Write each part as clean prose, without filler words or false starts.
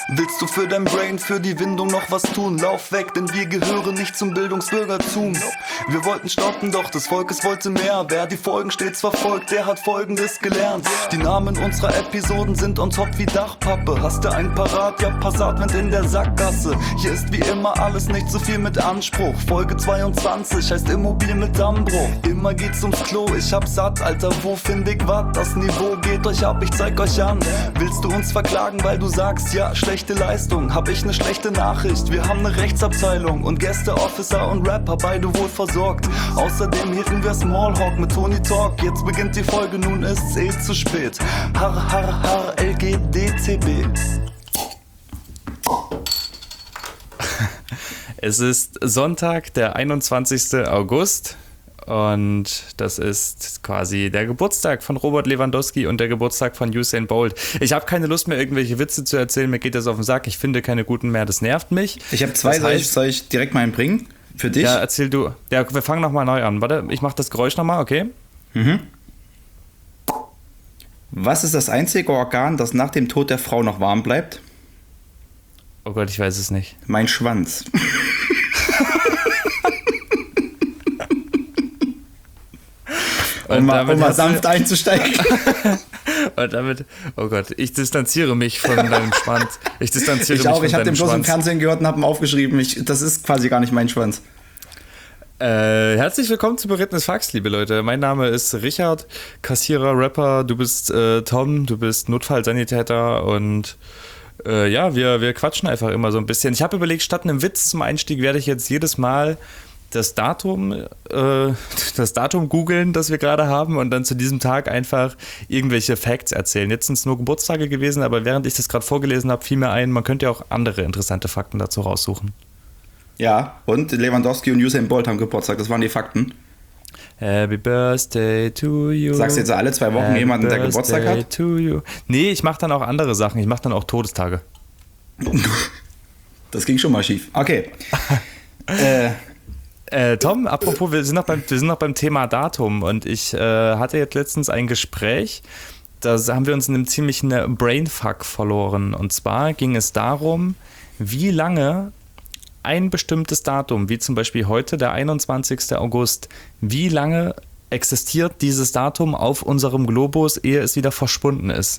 Willst du für dein Brain, für die Windung noch was tun? Lauf weg, denn wir gehören nicht zum Bildungsbürgertum. Wir wollten stoppen, doch des Volkes wollte mehr. Wer die Folgen stets verfolgt, der hat Folgendes gelernt. Die Namen unserer Episoden sind on top wie Dachpappe. Hast du einen parat? Ja, Passatwind in der Sackgasse. Hier ist wie immer alles nicht so viel mit Anspruch. Folge 22 heißt Immobil mit Dammbruch. Immer geht's ums Klo, ich hab satt, Alter, wo find ich wat? Das Niveau geht euch ab, ich zeig euch an. Willst du uns verklagen, weil du sagst, ja, schlechte Leistung? Hab ich ne schlechte Nachricht, wir haben ne Rechtsabteilung und Gäste, Officer und Rapper, beide wohl versorgt. Außerdem hielten wir Smallhawk mit Tony Talk. Jetzt beginnt die Folge, nun ist's zu spät. Har, har, har, LGDTB. Es ist Sonntag, der 21. August und das ist quasi der Geburtstag von Robert Lewandowski und der Geburtstag von Usain Bolt. Ich habe keine Lust mehr, irgendwelche Witze zu erzählen, mir geht das auf den Sack, ich finde keine guten mehr, das nervt mich. Ich habe zwei, soll ich direkt mal einen bringen? Für dich? Ja, erzähl du. Ja, wir fangen nochmal neu an. Warte, ich mache das Geräusch nochmal, okay? Mhm. Was ist das einzige Organ, das nach dem Tod der Frau noch warm bleibt? Oh Gott, ich weiß es nicht. Mein Schwanz. um mal sanft einzusteigen. Und damit, oh Gott, ich distanziere mich von deinem Schwanz. Ich habe den bloß im Fernsehen gehört und habe ihn aufgeschrieben. Das ist quasi gar nicht mein Schwanz. Herzlich willkommen zu Beredtenes Fax, liebe Leute. Mein Name ist Richard, Kassierer, Rapper. Du bist Tom, du bist Notfallsanitäter und ja, wir quatschen einfach immer so ein bisschen. Ich habe überlegt, statt einem Witz zum Einstieg werde ich jetzt jedes Mal das Datum googeln, das wir gerade haben und dann zu diesem Tag einfach irgendwelche Facts erzählen. Jetzt sind es nur Geburtstage gewesen, aber während ich das gerade vorgelesen habe, fiel mir ein, man könnte ja auch andere interessante Fakten dazu raussuchen. Ja, und Lewandowski und Usain Bolt haben Geburtstag, das waren die Fakten. Happy Birthday to you. Sagst du jetzt alle 2 Wochen Happy jemanden, der Geburtstag hat? To you. Nee, ich mache dann auch andere Sachen. Ich mache dann auch Todestage. Das ging schon mal schief. Okay. Tom, apropos, wir sind noch beim Thema Datum und ich hatte jetzt letztens ein Gespräch, da haben wir uns in einem ziemlichen Brainfuck verloren. Und zwar ging es darum, wie lange ein bestimmtes Datum, wie zum Beispiel heute, der 21. August, wie lange existiert dieses Datum auf unserem Globus, ehe es wieder verschwunden ist?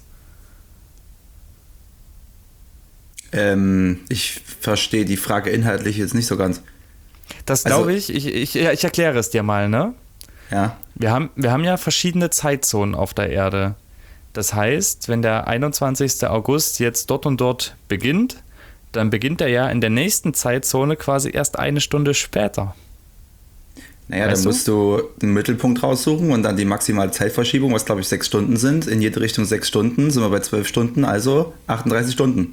Ich verstehe die Frage inhaltlich jetzt nicht so ganz. Das glaube ich erkläre es dir mal, ne? Ja. Wir haben ja verschiedene Zeitzonen auf der Erde. Das heißt, wenn der 21. August jetzt dort und dort beginnt, dann beginnt er ja in der nächsten Zeitzone quasi erst eine Stunde später. Naja, dann musst du einen Mittelpunkt raussuchen und dann die maximale Zeitverschiebung, was glaube ich 6 Stunden sind. In jede Richtung 6 Stunden, sind wir bei 12 Stunden, also 38 Stunden.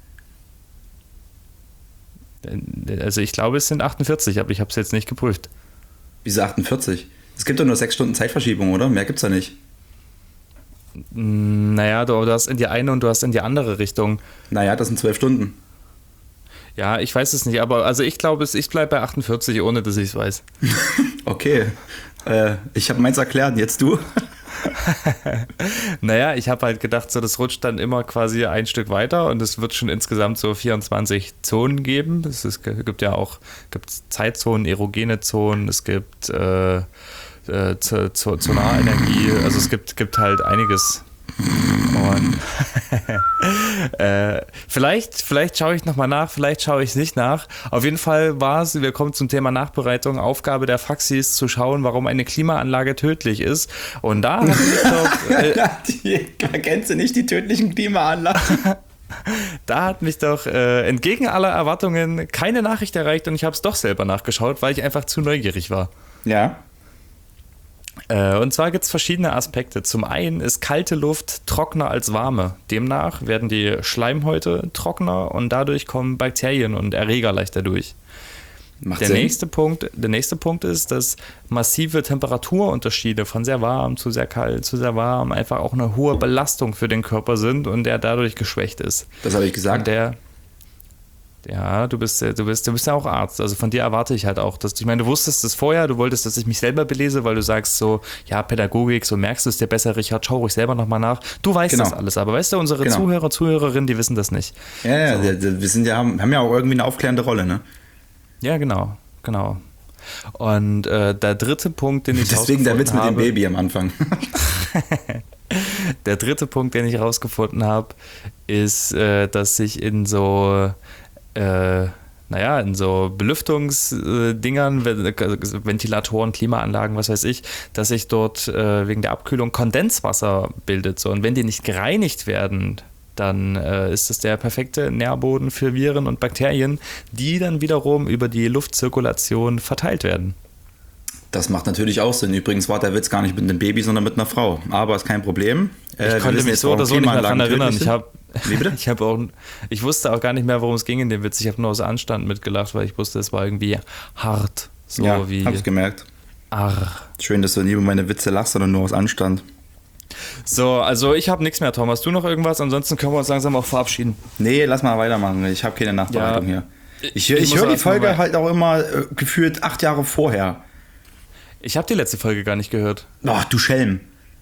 Also ich glaube, es sind 48, aber ich habe es jetzt nicht geprüft. Wieso 48? Es gibt doch nur 6 Stunden Zeitverschiebung, oder? Mehr gibt's da nicht. Naja, du hast in die eine und du hast in die andere Richtung. Naja, das sind 12 Stunden. Ja, ich weiß es nicht, aber also ich glaube, ich bleibe bei 48, ohne dass ich es weiß. Okay, ich habe meins erklärt, jetzt du? Naja, ich habe halt gedacht, so das rutscht dann immer quasi ein Stück weiter und es wird schon insgesamt so 24 Zonen geben. Gibt ja auch Zeitzonen, erogene Zonen, es gibt Solarenergie, also es gibt halt einiges. Und vielleicht schaue ich nochmal nach, vielleicht schaue ich es nicht nach. Auf jeden Fall wir kommen zum Thema Nachbereitung. Aufgabe der Faxis zu schauen, warum eine Klimaanlage tödlich ist. Und da hat mich doch... Kennst du nicht die tödlichen Klimaanlagen? Da hat mich doch entgegen aller Erwartungen keine Nachricht erreicht und ich habe es doch selber nachgeschaut, weil ich einfach zu neugierig war. Ja. Und zwar gibt es verschiedene Aspekte. Zum einen ist kalte Luft trockener als warme. Demnach werden die Schleimhäute trockener und dadurch kommen Bakterien und Erreger leichter durch. Der nächste Punkt ist, dass massive Temperaturunterschiede von sehr warm zu sehr kalt zu sehr warm einfach auch eine hohe Belastung für den Körper sind und der dadurch geschwächt ist. Das habe ich gesagt. Ja, du bist ja auch Arzt. Also von dir erwarte ich halt auch, dass ich meine, du wusstest es vorher, du wolltest, dass ich mich selber belese, weil du sagst so, ja, Pädagogik, so merkst du es dir besser, Richard, schau ruhig selber nochmal nach. Du weißt das alles, aber weißt du, unsere Zuhörer, Zuhörerinnen, die wissen das nicht. Ja, so. Wir sind ja, haben ja auch irgendwie eine aufklärende Rolle, ne? Ja, genau. Und der dritte Punkt, den ich deswegen der Witz mit dem Baby am Anfang. Der dritte Punkt, den ich rausgefunden habe, ist, dass ich in so in so Belüftungsdingern, Ventilatoren, Klimaanlagen, was weiß ich, dass sich dort wegen der Abkühlung Kondenswasser bildet. So. Und wenn die nicht gereinigt werden, dann ist es der perfekte Nährboden für Viren und Bakterien, die dann wiederum über die Luftzirkulation verteilt werden. Das macht natürlich auch Sinn. Übrigens war der Witz gar nicht mit einem Baby, sondern mit einer Frau. Aber ist kein Problem. Ich konnte mich so oder so nicht mehr daran erinnern. Wie bitte? Ich wusste auch gar nicht mehr, worum es ging in dem Witz. Ich habe nur aus Anstand mitgelacht, weil ich wusste, es war irgendwie hart. So ja, wie hab's gemerkt. Arr. Schön, dass du nie über meine Witze lachst, sondern nur aus Anstand. So, also ich habe nichts mehr, Tom. Hast du noch irgendwas? Ansonsten können wir uns langsam auch verabschieden. Nee, lass mal weitermachen. Ich habe keine Nachbereitung hier. Ich höre die Folge halt auch immer gefühlt 8 Jahre vorher. Ich habe die letzte Folge gar nicht gehört. Ach, du Schelm.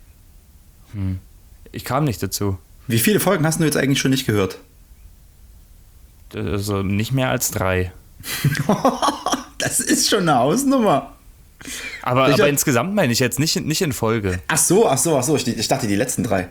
Ich kam nicht dazu. Wie viele Folgen hast du jetzt eigentlich schon nicht gehört? Also nicht mehr als 3. Das ist schon eine Hausnummer. Aber insgesamt meine ich jetzt nicht in Folge. Ach so. Ich dachte die letzten 3.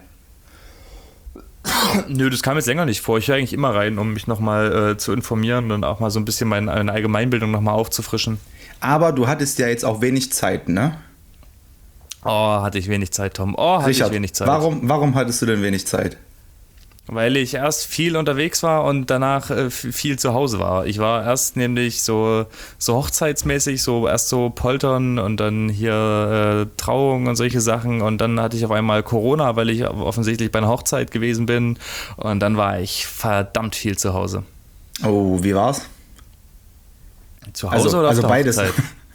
Nö, das kam jetzt länger nicht vor. Ich höre eigentlich immer rein, um mich nochmal zu informieren und auch mal so ein bisschen meine Allgemeinbildung nochmal aufzufrischen. Aber du hattest ja jetzt auch wenig Zeit, ne? Oh, hatte ich wenig Zeit, Tom. Richard, ich wenig Zeit. Warum hattest du denn wenig Zeit? Weil ich erst viel unterwegs war und danach viel zu Hause war. Ich war erst nämlich so hochzeitsmäßig, erst so poltern und dann hier Trauung und solche Sachen. Und dann hatte ich auf einmal Corona, weil ich offensichtlich bei einer Hochzeit gewesen bin. Und dann war ich verdammt viel zu Hause. Oh, wie war's? Zu Hause oder auf der beides. Hochzeit?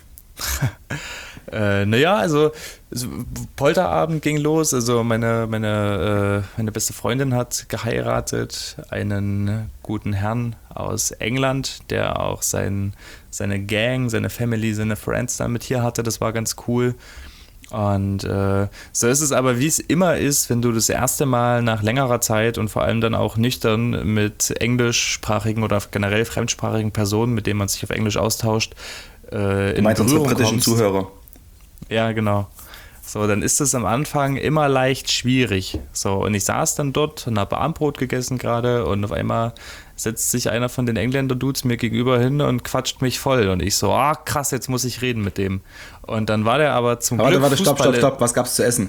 Polterabend ging los. Also meine beste Freundin hat geheiratet, einen guten Herrn aus England, der auch seine Gang, seine Family, seine Friends da mit hier hatte. Das war ganz cool. Und so ist es aber, wie es immer ist, wenn du das erste Mal nach längerer Zeit und vor allem dann auch nüchtern mit englischsprachigen oder generell fremdsprachigen Personen, mit denen man sich auf Englisch austauscht, du meinst unsere britischen Zuhörer? Ja, genau. So, dann ist es am Anfang immer leicht schwierig. So, und ich saß dann dort und habe Abendbrot gegessen gerade und auf einmal setzt sich einer von den Engländer-Dudes mir gegenüber hin und quatscht mich voll. Und ich so, krass, jetzt muss ich reden mit dem. Und dann war der aber zum Glück Warte, stopp. Was gab's zu essen?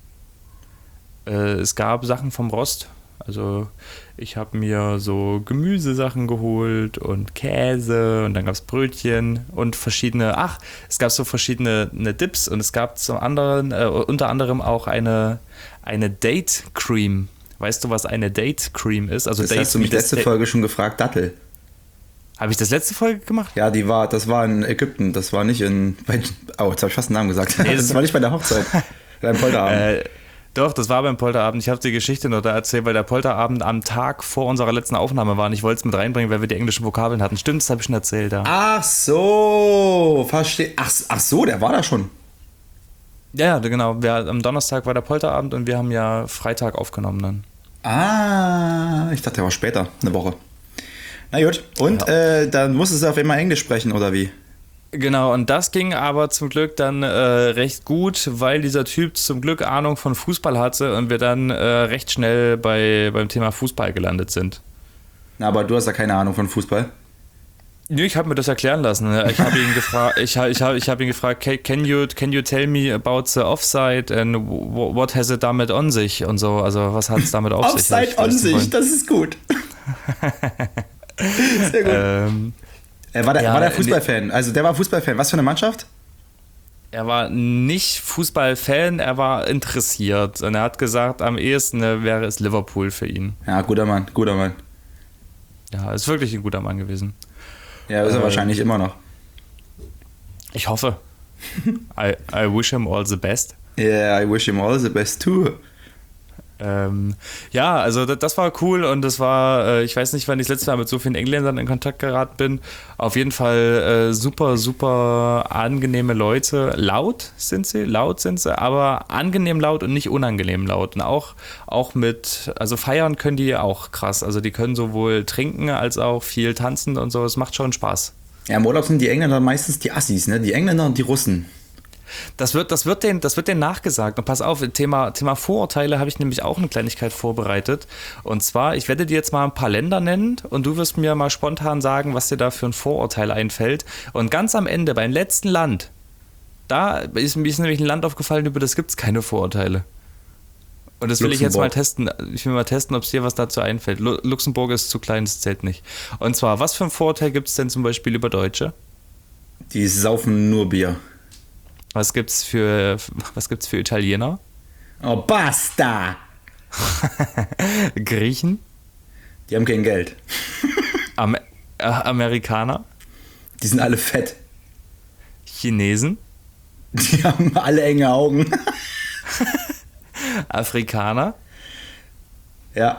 Es gab Sachen vom Rost. Also ich habe mir so Gemüsesachen geholt und Käse und dann gab es Brötchen und es gab so verschiedene Dips und es gab unter anderem auch eine Date Cream. Weißt du, was eine Date Cream ist? Also das hast du mich letzte Folge schon gefragt, Dattel. Habe ich das letzte Folge gemacht? Ja, das war in Ägypten, das war nicht jetzt habe ich fast den Namen gesagt. Nee, das war nicht bei der Hochzeit, beim Polterabend. Doch, das war beim Polterabend. Ich habe die Geschichte nur da erzählt, weil der Polterabend am Tag vor unserer letzten Aufnahme war und ich wollte es mit reinbringen, weil wir die englischen Vokabeln hatten. Stimmt, das habe ich schon erzählt, ja. Ach so, verstehe. Ach so, der war da schon. Ja, genau. Am Donnerstag war der Polterabend und wir haben ja Freitag aufgenommen dann. Ich dachte, der war später, eine Woche. Na gut, und dann musstest du auf einmal Englisch sprechen, oder wie? Genau, und das ging aber zum Glück dann recht gut, weil dieser Typ zum Glück Ahnung von Fußball hatte und wir dann recht schnell beim Thema Fußball gelandet sind. Na, aber du hast ja keine Ahnung von Fußball. Nö, ich habe mir das erklären lassen. Ich habe ihn gefragt, ich hab ihn gefragt, can you tell me about the Offside and what has it damit on sich und so, also was hat es damit auf sich? Offside on sich, das ist gut. Sehr gut. War der Fußballfan? Also der war Fußballfan. Was für eine Mannschaft? Er war nicht Fußballfan, er war interessiert. Und er hat gesagt, am ehesten wäre es Liverpool für ihn. Ja, guter Mann. Ja, ist wirklich ein guter Mann gewesen. Ja, ist er wahrscheinlich immer noch. Ich hoffe. I wish him all the best. Yeah, I wish him all the best too. Ja, also das war cool und das war, ich weiß nicht, wann ich das letzte Mal mit so vielen Engländern in Kontakt geraten bin. Auf jeden Fall super, super angenehme Leute. Laut sind sie, aber angenehm laut und nicht unangenehm laut. Und auch mit, also feiern können die auch krass. Also die können sowohl trinken als auch viel tanzen und so. Es macht schon Spaß. Ja, im Urlaub sind die Engländer meistens die Assis, ne? Die Engländer und die Russen. Das wird denen nachgesagt. Und pass auf, Thema Vorurteile habe ich nämlich auch eine Kleinigkeit vorbereitet. Und zwar, ich werde dir jetzt mal ein paar Länder nennen und du wirst mir mal spontan sagen, was dir da für ein Vorurteil einfällt. Und ganz am Ende, beim letzten Land, da ist mir nämlich ein Land aufgefallen, über das gibt es keine Vorurteile. Und das will ich jetzt mal testen. Ich will mal testen, ob es dir was dazu einfällt. Luxemburg ist zu klein, das zählt nicht. Und zwar, was für ein Vorurteil gibt es denn zum Beispiel über Deutsche? Die saufen nur Bier. Was gibt's für Italiener? Oh, basta! Griechen? Die haben kein Geld. Amerikaner? Die sind alle fett. Chinesen? Die haben alle enge Augen. Afrikaner? Ja.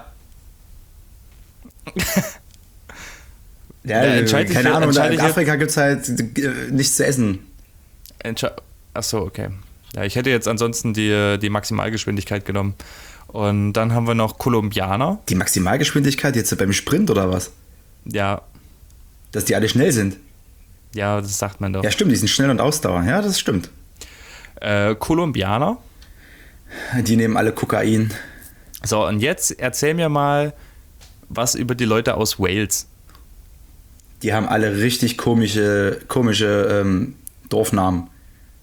Ja, keine Ahnung, in Afrika gibt es halt nichts zu essen. Achso, okay. Ja, ich hätte jetzt ansonsten die Maximalgeschwindigkeit genommen. Und dann haben wir noch Kolumbianer. Die Maximalgeschwindigkeit jetzt beim Sprint oder was? Ja. Dass die alle schnell sind? Ja, das sagt man doch. Ja, stimmt, die sind schnell und Ausdauer. Ja, das stimmt. Kolumbianer. Die nehmen alle Kokain. So, und jetzt erzähl mir mal was über die Leute aus Wales. Die haben alle richtig komische Dorfnamen.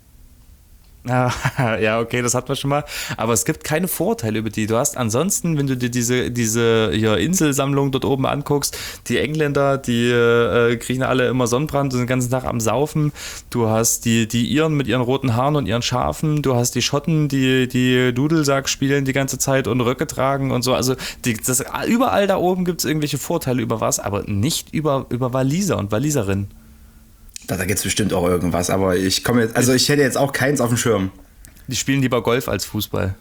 Ja, okay, das hatten wir schon mal. Aber es gibt keine Vorurteile über die. Du hast ansonsten, wenn du dir diese hier Inselsammlung dort oben anguckst, die Engländer, die kriegen alle immer Sonnenbrand und den ganzen Tag am Saufen. Du hast die Iren mit ihren roten Haaren und ihren Schafen. Du hast die Schotten, die Dudelsack spielen die ganze Zeit und Röcke tragen und so. Also überall da oben gibt es irgendwelche Vorteile über was, aber nicht über Waliser und Waliserinnen. Da gibt es bestimmt auch irgendwas, aber ich hätte jetzt auch keins auf dem Schirm. Die spielen lieber Golf als Fußball.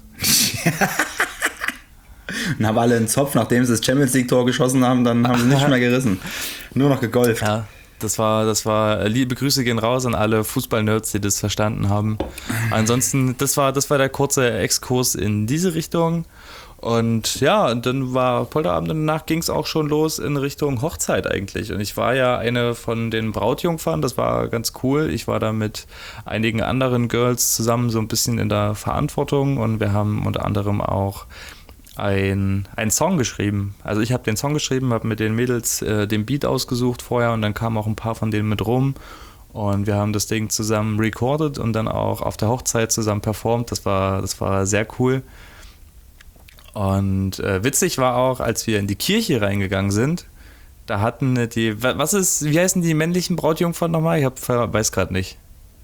Und haben alle einen Zopf, nachdem sie das Champions League Tor geschossen haben, dann haben sie nicht mehr gerissen. Nur noch gegolft. Ja, das war liebe Grüße gehen raus an alle Fußball-Nerds, die das verstanden haben. Ansonsten, das war der kurze Exkurs in diese Richtung. Und ja, und dann war Polterabend und danach ging es auch schon los in Richtung Hochzeit eigentlich. Und ich war ja eine von den Brautjungfern, das war ganz cool. Ich war da mit einigen anderen Girls zusammen so ein bisschen in der Verantwortung und wir haben unter anderem auch einen Song geschrieben. Also ich habe den Song geschrieben, habe mit den Mädels den Beat ausgesucht vorher und dann kamen auch ein paar von denen mit rum. Und wir haben das Ding zusammen recorded und dann auch auf der Hochzeit zusammen performt. Das war sehr cool. Und witzig war auch, als wir in die Kirche reingegangen sind, da hatten wie heißen die männlichen Brautjungfern nochmal? Ich weiß gerade nicht.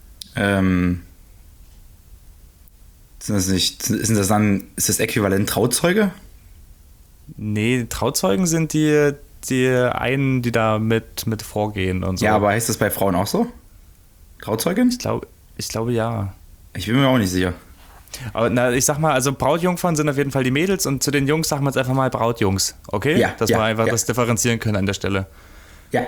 Ist das äquivalent Trauzeuge? Nee, Trauzeugen sind die einen, die da mit vorgehen und so. Ja, aber heißt das bei Frauen auch so? Trauzeugin? Ich glaube ja. Ich bin mir auch nicht sicher. Aber ich sag mal, also Brautjungfern sind auf jeden Fall die Mädels und zu den Jungs sagen wir jetzt einfach mal Brautjungs, okay? Ja, dass wir einfach das differenzieren können an der Stelle. Ja.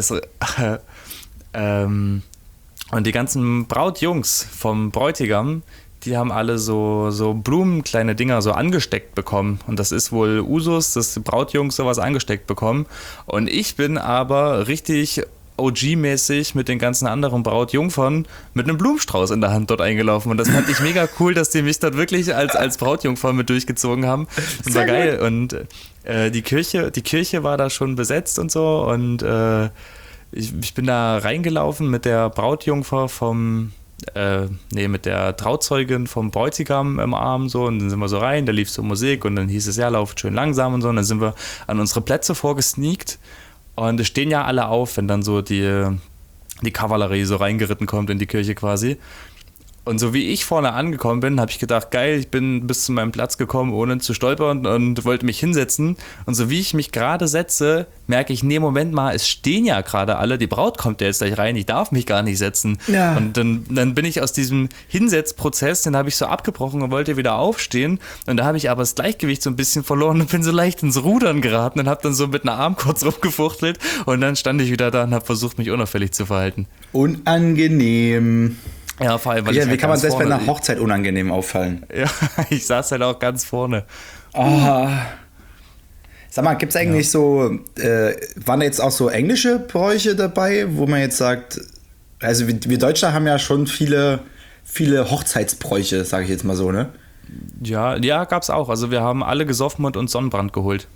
Und die ganzen Brautjungs vom Bräutigam, die haben alle so Blumen, kleine Dinger so angesteckt bekommen. Und das ist wohl Usus, dass die Brautjungs sowas angesteckt bekommen. Und ich bin aber richtig OG-mäßig mit den ganzen anderen Brautjungfern mit einem Blumenstrauß in der Hand dort eingelaufen. Und das fand ich mega cool, dass die mich dort wirklich als Brautjungfer mit durchgezogen haben. Das war geil. Und die Kirche war da schon besetzt und so. Und ich bin da reingelaufen mit der Brautjungfer mit der Trauzeugin vom Bräutigam im Arm so und dann sind wir so rein, da lief so Musik und dann hieß es, ja, lauft schön langsam und so und dann sind wir an unsere Plätze vorgesneakt und es stehen ja alle auf, wenn dann so die Kavallerie so reingeritten kommt in die Kirche quasi Und so wie ich vorne angekommen bin, habe ich gedacht, geil, ich bin bis zu meinem Platz gekommen, ohne zu stolpern und wollte mich hinsetzen. Und so wie ich mich gerade setze, merke ich, nee, Moment mal, es stehen ja gerade alle, die Braut kommt ja jetzt gleich rein, ich darf mich gar nicht setzen. Ja. Und dann bin ich aus diesem Hinsetzprozess, den habe ich so abgebrochen und wollte wieder aufstehen. Und da habe ich aber das Gleichgewicht so ein bisschen verloren und bin so leicht ins Rudern geraten und habe dann so mit einem Arm kurz rumgefuchtelt. Und dann stand ich wieder da und habe versucht, mich unauffällig zu verhalten. Unangenehm. Ja, vor allem, weil Ja, ich wie halt kann man ganz selbst bei vorne- einer Hochzeit unangenehm auffallen? Ja, ich saß halt auch ganz vorne. Oh. Sag mal, gibt es eigentlich so, waren da jetzt auch so englische Bräuche dabei, wo man jetzt sagt, also wir Deutsche haben ja schon viele Hochzeitsbräuche, sage ich jetzt mal so, ne? Ja, gab's auch. Also wir haben alle gesoffen und uns Sonnenbrand geholt.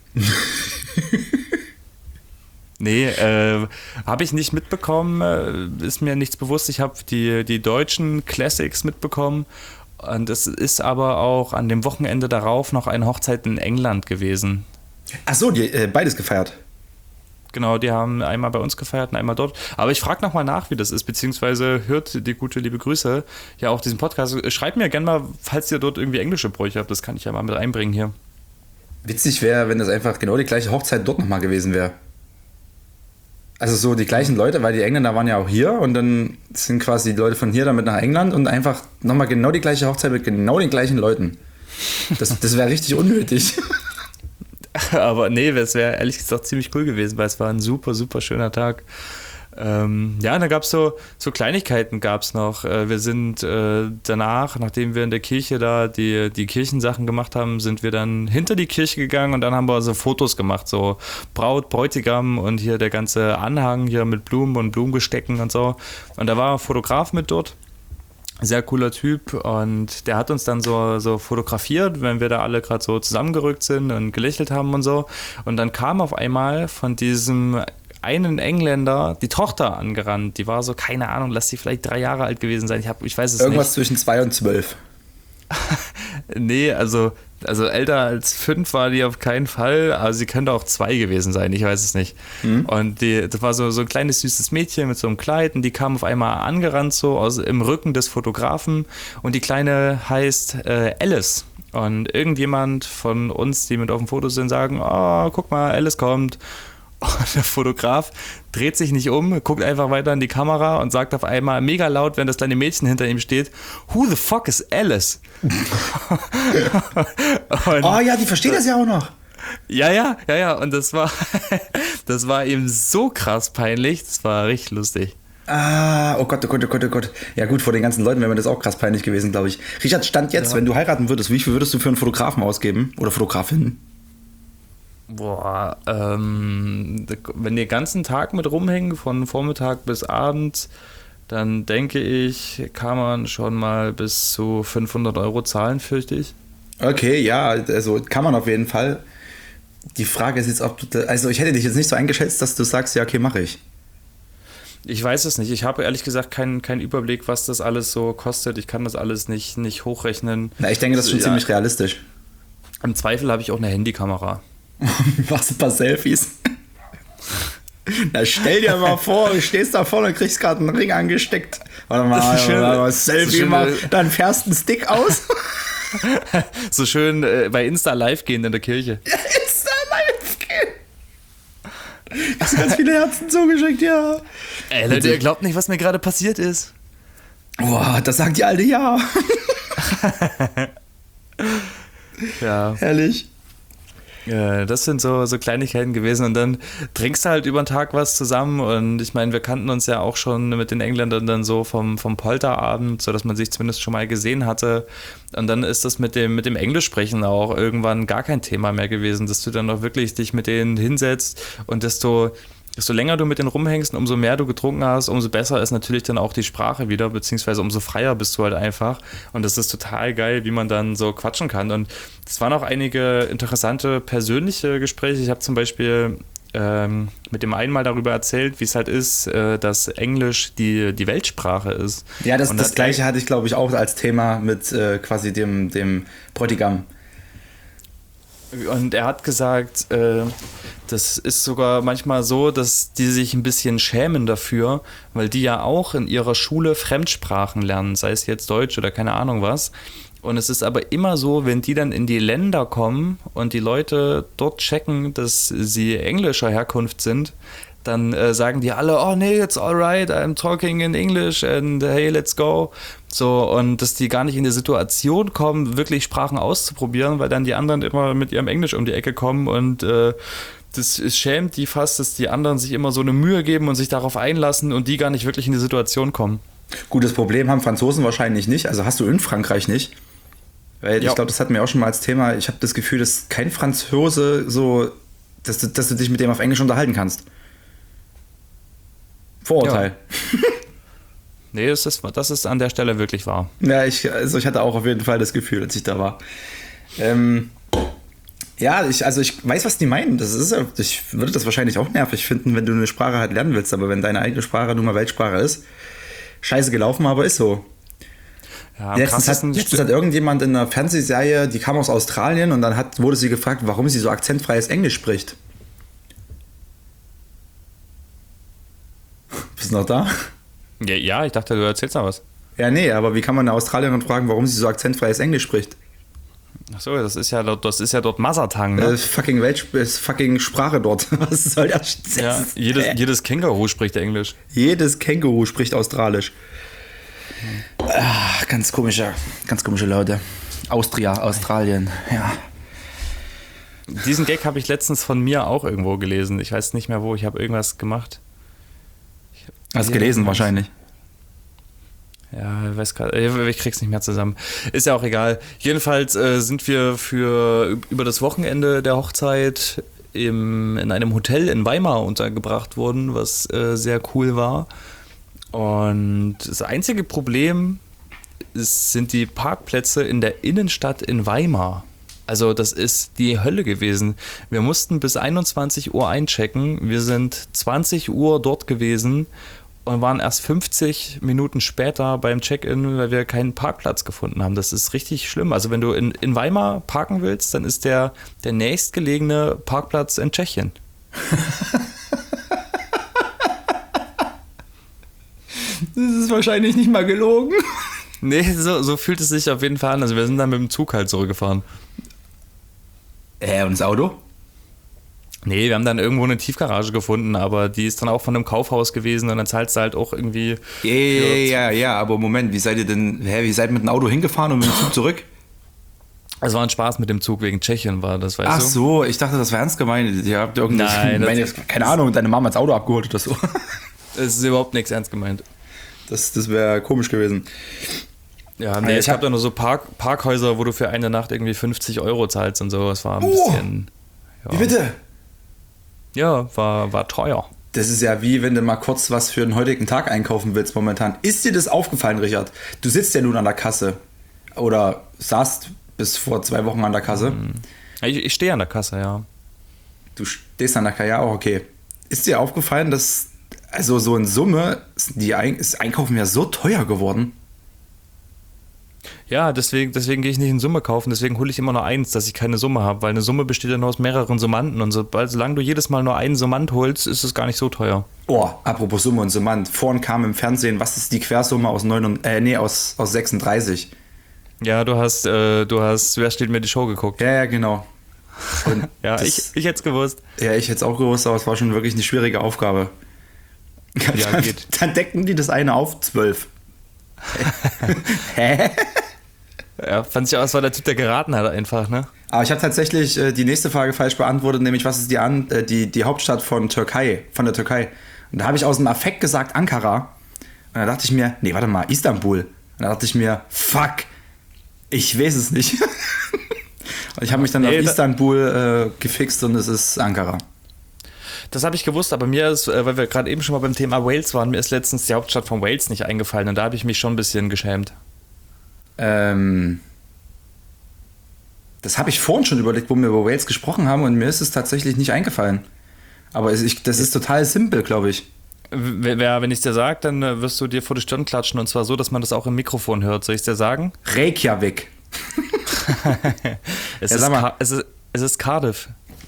Nee, habe ich nicht mitbekommen, ist mir nichts bewusst. Ich habe die deutschen Classics mitbekommen und es ist aber auch an dem Wochenende darauf noch eine Hochzeit in England gewesen. Ach so, beides gefeiert. Genau, die haben einmal bei uns gefeiert und einmal dort. Aber ich frage nochmal nach, wie das ist, beziehungsweise hört die gute liebe Grüße ja auch diesen Podcast. Schreibt mir gerne mal, falls ihr dort irgendwie englische Bräuche habt, das kann ich ja mal mit einbringen hier. Witzig wäre, wenn das einfach genau die gleiche Hochzeit dort nochmal gewesen wäre. Also so die gleichen Leute, weil die Engländer waren ja auch hier und dann sind quasi die Leute von hier damit nach England und einfach nochmal genau die gleiche Hochzeit mit genau den gleichen Leuten. Das wäre richtig unnötig. Aber nee, es wäre ehrlich gesagt ziemlich cool gewesen, weil es war ein super, super schöner Tag. Ja, und da gab es so Kleinigkeiten gab's noch. Wir sind danach, nachdem wir in der Kirche da die Kirchensachen gemacht haben, sind wir dann hinter die Kirche gegangen und dann haben wir so Fotos gemacht, so Braut, Bräutigam und hier der ganze Anhang hier mit Blumen und Blumengestecken und so. Und da war ein Fotograf mit dort. Sehr cooler Typ und der hat uns dann so fotografiert, wenn wir da alle gerade so zusammengerückt sind und gelächelt haben und so. Und dann kam auf einmal von diesem einen Engländer die Tochter angerannt. Die war so, keine Ahnung, lass sie vielleicht 3 Jahre alt gewesen sein. Ich weiß es Irgendwas nicht. zwischen 2 und 12. Nee, also älter als 5 war die auf keinen Fall, aber sie könnte auch 2 gewesen sein, ich weiß es nicht. Und das war so ein kleines süßes Mädchen mit so einem Kleid und die kam auf einmal angerannt so im Rücken des Fotografen und die Kleine heißt Alice. Und irgendjemand von uns, die mit auf dem Foto sind, sagen, oh, guck mal, Alice kommt. Und der Fotograf dreht sich nicht um, guckt einfach weiter in die Kamera und sagt auf einmal mega laut, wenn das kleine Mädchen hinter ihm steht, Who the fuck is Alice? Oh ja, die versteht das ja auch noch. Ja. Und das war ihm so krass peinlich, das war richtig lustig. Ah, oh Gott. Ja gut, vor den ganzen Leuten wäre mir das auch krass peinlich gewesen, glaube ich. Richard, Stand jetzt, wenn du heiraten würdest, wie viel würdest du für einen Fotografen ausgeben? Oder Fotografin? Boah, wenn die den ganzen Tag mit rumhängen, von Vormittag bis Abend, dann denke ich, kann man schon mal bis zu 500 € zahlen, fürchte ich. Okay, ja, also kann man auf jeden Fall. Die Frage ist jetzt, ob du, also ich hätte dich jetzt nicht so eingeschätzt, dass du sagst, ja, okay, mache ich. Ich weiß es nicht. Ich habe ehrlich gesagt keinen Überblick, was das alles so kostet. Ich kann das alles nicht hochrechnen. Na, ich denke, das ist schon ziemlich realistisch. Im Zweifel habe ich auch eine Handykamera. Machst ein paar Selfies. Na, stell dir mal vor, du stehst da vorne und kriegst gerade einen Ring angesteckt. Warte mal, Selfie machen, dann fährst einen Stick aus. So schön bei Insta live gehen in der Kirche. Ja, Insta live gehen. Hast ganz viele Herzen zugeschickt, ja. Ey, Leute, ihr glaubt nicht, was mir gerade passiert ist. Boah, das sagt die alte ja. Ja. Herrlich. Das sind so Kleinigkeiten gewesen und dann trinkst du halt über den Tag was zusammen und ich meine, wir kannten uns ja auch schon mit den Engländern dann so vom Polterabend, sodass man sich zumindest schon mal gesehen hatte und dann ist das mit dem Englischsprechen auch irgendwann gar kein Thema mehr gewesen, dass du dann auch wirklich dich mit denen hinsetzt und desto länger du mit denen rumhängst und umso mehr du getrunken hast, umso besser ist natürlich dann auch die Sprache wieder, beziehungsweise umso freier bist du halt einfach. Und das ist total geil, wie man dann so quatschen kann. Und es waren auch einige interessante persönliche Gespräche. Ich habe zum Beispiel mit dem einen mal darüber erzählt, wie es halt ist, dass Englisch die Weltsprache ist. Ja, das Gleiche hatte ich, glaube ich, auch als Thema mit quasi dem Bräutigam. Und er hat gesagt, das ist sogar manchmal so, dass die sich ein bisschen schämen dafür, weil die ja auch in ihrer Schule Fremdsprachen lernen, sei es jetzt Deutsch oder keine Ahnung was. Und es ist aber immer so, wenn die dann in die Länder kommen und die Leute dort checken, dass sie englischer Herkunft sind, dann sagen die alle, oh nee, it's alright, I'm talking in English and hey, let's go. So, und dass die gar nicht in die Situation kommen, wirklich Sprachen auszuprobieren, weil dann die anderen immer mit ihrem Englisch um die Ecke kommen und das schämt die fast, dass die anderen sich immer so eine Mühe geben und sich darauf einlassen und die gar nicht wirklich in die Situation kommen. Gutes Problem haben Franzosen wahrscheinlich nicht, also hast du in Frankreich nicht. Weil ich glaube, das hatten wir auch schon mal als Thema. Ich habe das Gefühl, dass kein Franzose so, dass du dich mit dem auf Englisch unterhalten kannst. Vorurteil. Ja. Nee, das ist an der Stelle wirklich wahr. Ja, ich hatte auch auf jeden Fall das Gefühl, als ich da war. Ja, ich weiß, was die meinen. Ich würde das wahrscheinlich auch nervig finden, wenn du eine Sprache halt lernen willst, aber wenn deine eigene Sprache nun mal Weltsprache ist, scheiße gelaufen, aber ist so. Ja, letztens hat irgendjemand in einer Fernsehserie, die kam aus Australien und dann wurde sie gefragt, warum sie so akzentfreies Englisch spricht. Bist du noch da? Ja, ich dachte, du erzählst noch was. Ja, nee, aber wie kann man eine Australierin fragen, warum sie so akzentfreies Englisch spricht? Ach so, das ist ja dort Mothertongue, ne? Fucking Sprache dort. Was soll das? Ja, jedes Känguru spricht Englisch. Jedes Känguru spricht Australisch. Ach, ganz komische Leute. Australien, ja. Diesen Gag habe ich letztens von mir auch irgendwo gelesen. Ich weiß nicht mehr wo, ich habe irgendwas gemacht. Hast du gelesen wahrscheinlich? Ja, ich krieg's nicht mehr zusammen. Ist ja auch egal. Jedenfalls sind wir über das Wochenende der Hochzeit in einem Hotel in Weimar untergebracht worden, was sehr cool war. Und das einzige Problem sind die Parkplätze in der Innenstadt in Weimar. Also das ist die Hölle gewesen. Wir mussten bis 21 Uhr einchecken. Wir sind 20 Uhr dort gewesen und waren erst 50 Minuten später beim Check-in, weil wir keinen Parkplatz gefunden haben. Das ist richtig schlimm. Also wenn du in Weimar parken willst, dann ist der nächstgelegene Parkplatz in Tschechien. Das ist wahrscheinlich nicht mal gelogen. Nee, so fühlt es sich auf jeden Fall an. Also wir sind dann mit dem Zug halt zurückgefahren. Und das Auto? Nee, wir haben dann irgendwo eine Tiefgarage gefunden, aber die ist dann auch von einem Kaufhaus gewesen und dann zahlst du halt auch irgendwie... Ja, aber Moment, wie seid ihr mit dem Auto hingefahren und mit dem Zug zurück? Es war ein Spaß mit dem Zug wegen Tschechien, war das, weißt du? Ach so, ich dachte, das war ernst gemeint. Ihr habt irgendwie... Nein, keine Ahnung, deine Mama hat das Auto abgeholt oder so. Es ist überhaupt nichts ernst gemeint. Das wäre komisch gewesen. Ja, nee, es gab da nur so Parkhäuser, wo du für eine Nacht irgendwie 50 € zahlst und so. Das war ein bisschen... Ja. Wie bitte? Ja, war teuer. Das ist ja wie, wenn du mal kurz was für den heutigen Tag einkaufen willst momentan. Ist dir das aufgefallen, Richard? Du sitzt ja nun an der Kasse. Oder saßt bis vor 2 Wochen an der Kasse. Ich stehe an der Kasse, ja. Du stehst an der Kasse, ja, auch okay. Ist dir aufgefallen, dass also so in Summe ist Einkaufen ja so teuer geworden? Ja, deswegen gehe ich nicht in Summe kaufen, deswegen hole ich immer nur eins, dass ich keine Summe habe, weil eine Summe besteht ja nur aus mehreren Summanden und solange du jedes Mal nur einen Summand holst, ist es gar nicht so teuer. Oh, apropos Summe und Summand. Vorhin kam im Fernsehen, was ist die Quersumme aus 36? Ja, du hast Wer steht mir die Show geguckt? Ja, genau. Und ja, ich hätte es gewusst. Ja, ich hätte es auch gewusst, aber es war schon wirklich eine schwierige Aufgabe. Ja, geht. Dann deckten die das eine auf 12. Hä? Ja, fand ich auch, es war der Typ, der geraten hat einfach, ne? Aber ich habe tatsächlich die nächste Frage falsch beantwortet, nämlich was ist die Hauptstadt von der Türkei? Und da habe ich aus dem Affekt gesagt Ankara. Und da dachte ich mir, nee, warte mal, Istanbul. Und da dachte ich mir, fuck, ich weiß es nicht. Und ich habe mich dann auf Istanbul gefixt und es ist Ankara. Das habe ich gewusst, aber mir ist, weil wir gerade eben schon mal beim Thema Wales waren, mir ist letztens die Hauptstadt von Wales nicht eingefallen und da habe ich mich schon ein bisschen geschämt. Das habe ich vorhin schon überlegt, wo wir über Wales gesprochen haben und mir ist es tatsächlich nicht eingefallen. Aber das ist total simpel, glaube ich. Wenn ich es dir sage, dann wirst du dir vor die Stirn klatschen und zwar so, dass man das auch im Mikrofon hört. Soll ich es dir sagen? Reykjavik. Es Es ist Cardiff.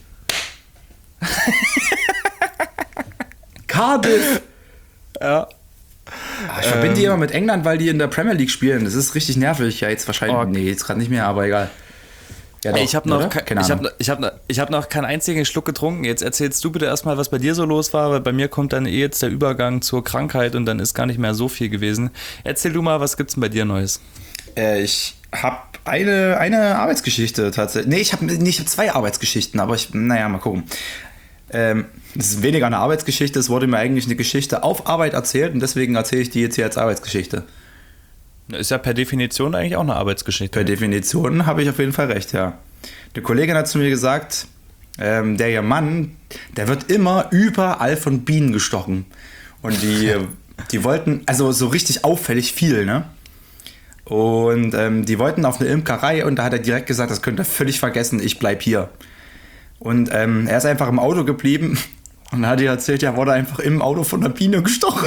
Cardiff! Ja. Ich verbinde die immer mit England, weil die in der Premier League spielen. Das ist richtig nervig. Ja, jetzt wahrscheinlich. Oh. Nee, jetzt gerade nicht mehr, aber egal. Ja, doch, Ich habe noch, oder? ke- ich hab noch keinen einzigen Schluck getrunken. Jetzt erzählst du bitte erstmal, was bei dir so los war, weil bei mir kommt dann jetzt der Übergang zur Krankheit und dann ist gar nicht mehr so viel gewesen. Erzähl du mal, was gibt's denn bei dir Neues? Ich habe eine Arbeitsgeschichte tatsächlich. Nee, ich hab 2 Arbeitsgeschichten, aber mal gucken. Das ist weniger eine Arbeitsgeschichte, es wurde mir eigentlich eine Geschichte auf Arbeit erzählt und deswegen erzähle ich die jetzt hier als Arbeitsgeschichte. Ist ja per Definition eigentlich auch eine Arbeitsgeschichte. Per Definition habe ich auf jeden Fall recht, ja. Eine Kollegin hat zu mir gesagt, der ihr Mann, der wird immer überall von Bienen gestochen. Und die wollten, also so richtig auffällig viel, ne? Und die wollten auf eine Imkerei und da hat er direkt gesagt, das könnt ihr völlig vergessen, ich bleib hier. Und er ist einfach im Auto geblieben und dann hat er erzählt, er wurde einfach im Auto von einer Biene gestochen.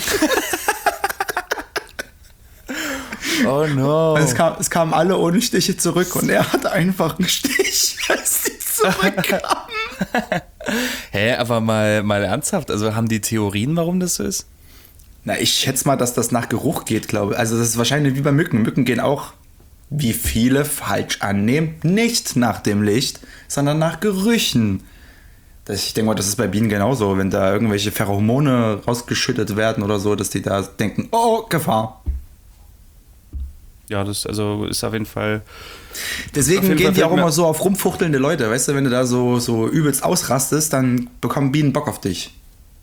Oh no. Es kamen alle ohne Stiche zurück und er hatte einfach einen Stich, als sie zurückkamen. Hä, aber mal ernsthaft, also haben die Theorien, warum das so ist? Na, ich schätze mal, dass das nach Geruch geht, glaube ich. Also das ist wahrscheinlich wie bei Mücken. Mücken gehen auch, wie viele falsch annehmen, nicht nach dem Licht, sondern nach Gerüchen. Ich denke mal, das ist bei Bienen genauso, wenn da irgendwelche Pheromone rausgeschüttet werden oder so, dass die da denken, oh, Gefahr. Ja, das also ist auf jeden Fall. Deswegen gehen die auch immer so auf rumfuchtelnde Leute. Weißt du, wenn du da so übelst ausrastest, dann bekommen Bienen Bock auf dich.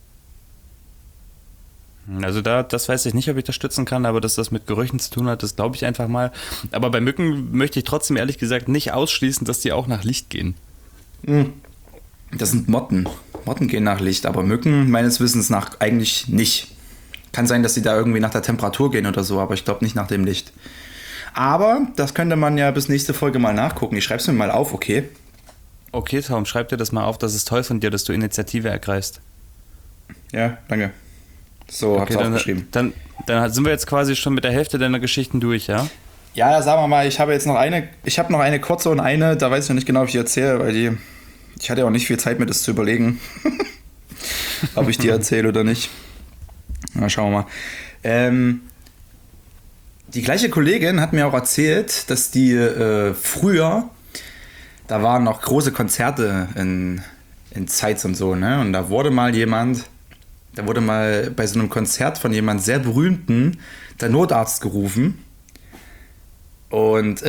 Also das weiß ich nicht, ob ich das stützen kann, aber dass das mit Gerüchen zu tun hat, das glaube ich einfach mal. Aber bei Mücken möchte ich trotzdem ehrlich gesagt nicht ausschließen, dass die auch nach Licht gehen. Das sind Motten. Motten gehen nach Licht, aber Mücken meines Wissens nach eigentlich nicht. Kann sein, dass sie da irgendwie nach der Temperatur gehen oder so, aber ich glaube nicht nach dem Licht. Aber das könnte man ja bis nächste Folge mal nachgucken. Ich schreibe es mir mal auf, okay? Okay, Tom, schreib dir das mal auf. Das ist toll von dir, dass du Initiative ergreifst. Ja, danke. So, Okay, hab's aufgeschrieben. dann sind wir jetzt quasi schon mit der Hälfte deiner Geschichten durch, ja? Ja, sagen wir mal, ich habe noch eine kurze und eine, da weiß ich noch nicht genau, ob ich die erzähle, weil ich hatte ja auch nicht viel Zeit, mir das zu überlegen, ob ich die erzähle oder nicht. Na, schauen wir mal. Die gleiche Kollegin hat mir auch erzählt, dass die früher, da waren noch große Konzerte in Zeitz und so, ne? Und da wurde mal bei so einem Konzert von jemand sehr berühmten der Notarzt gerufen. Und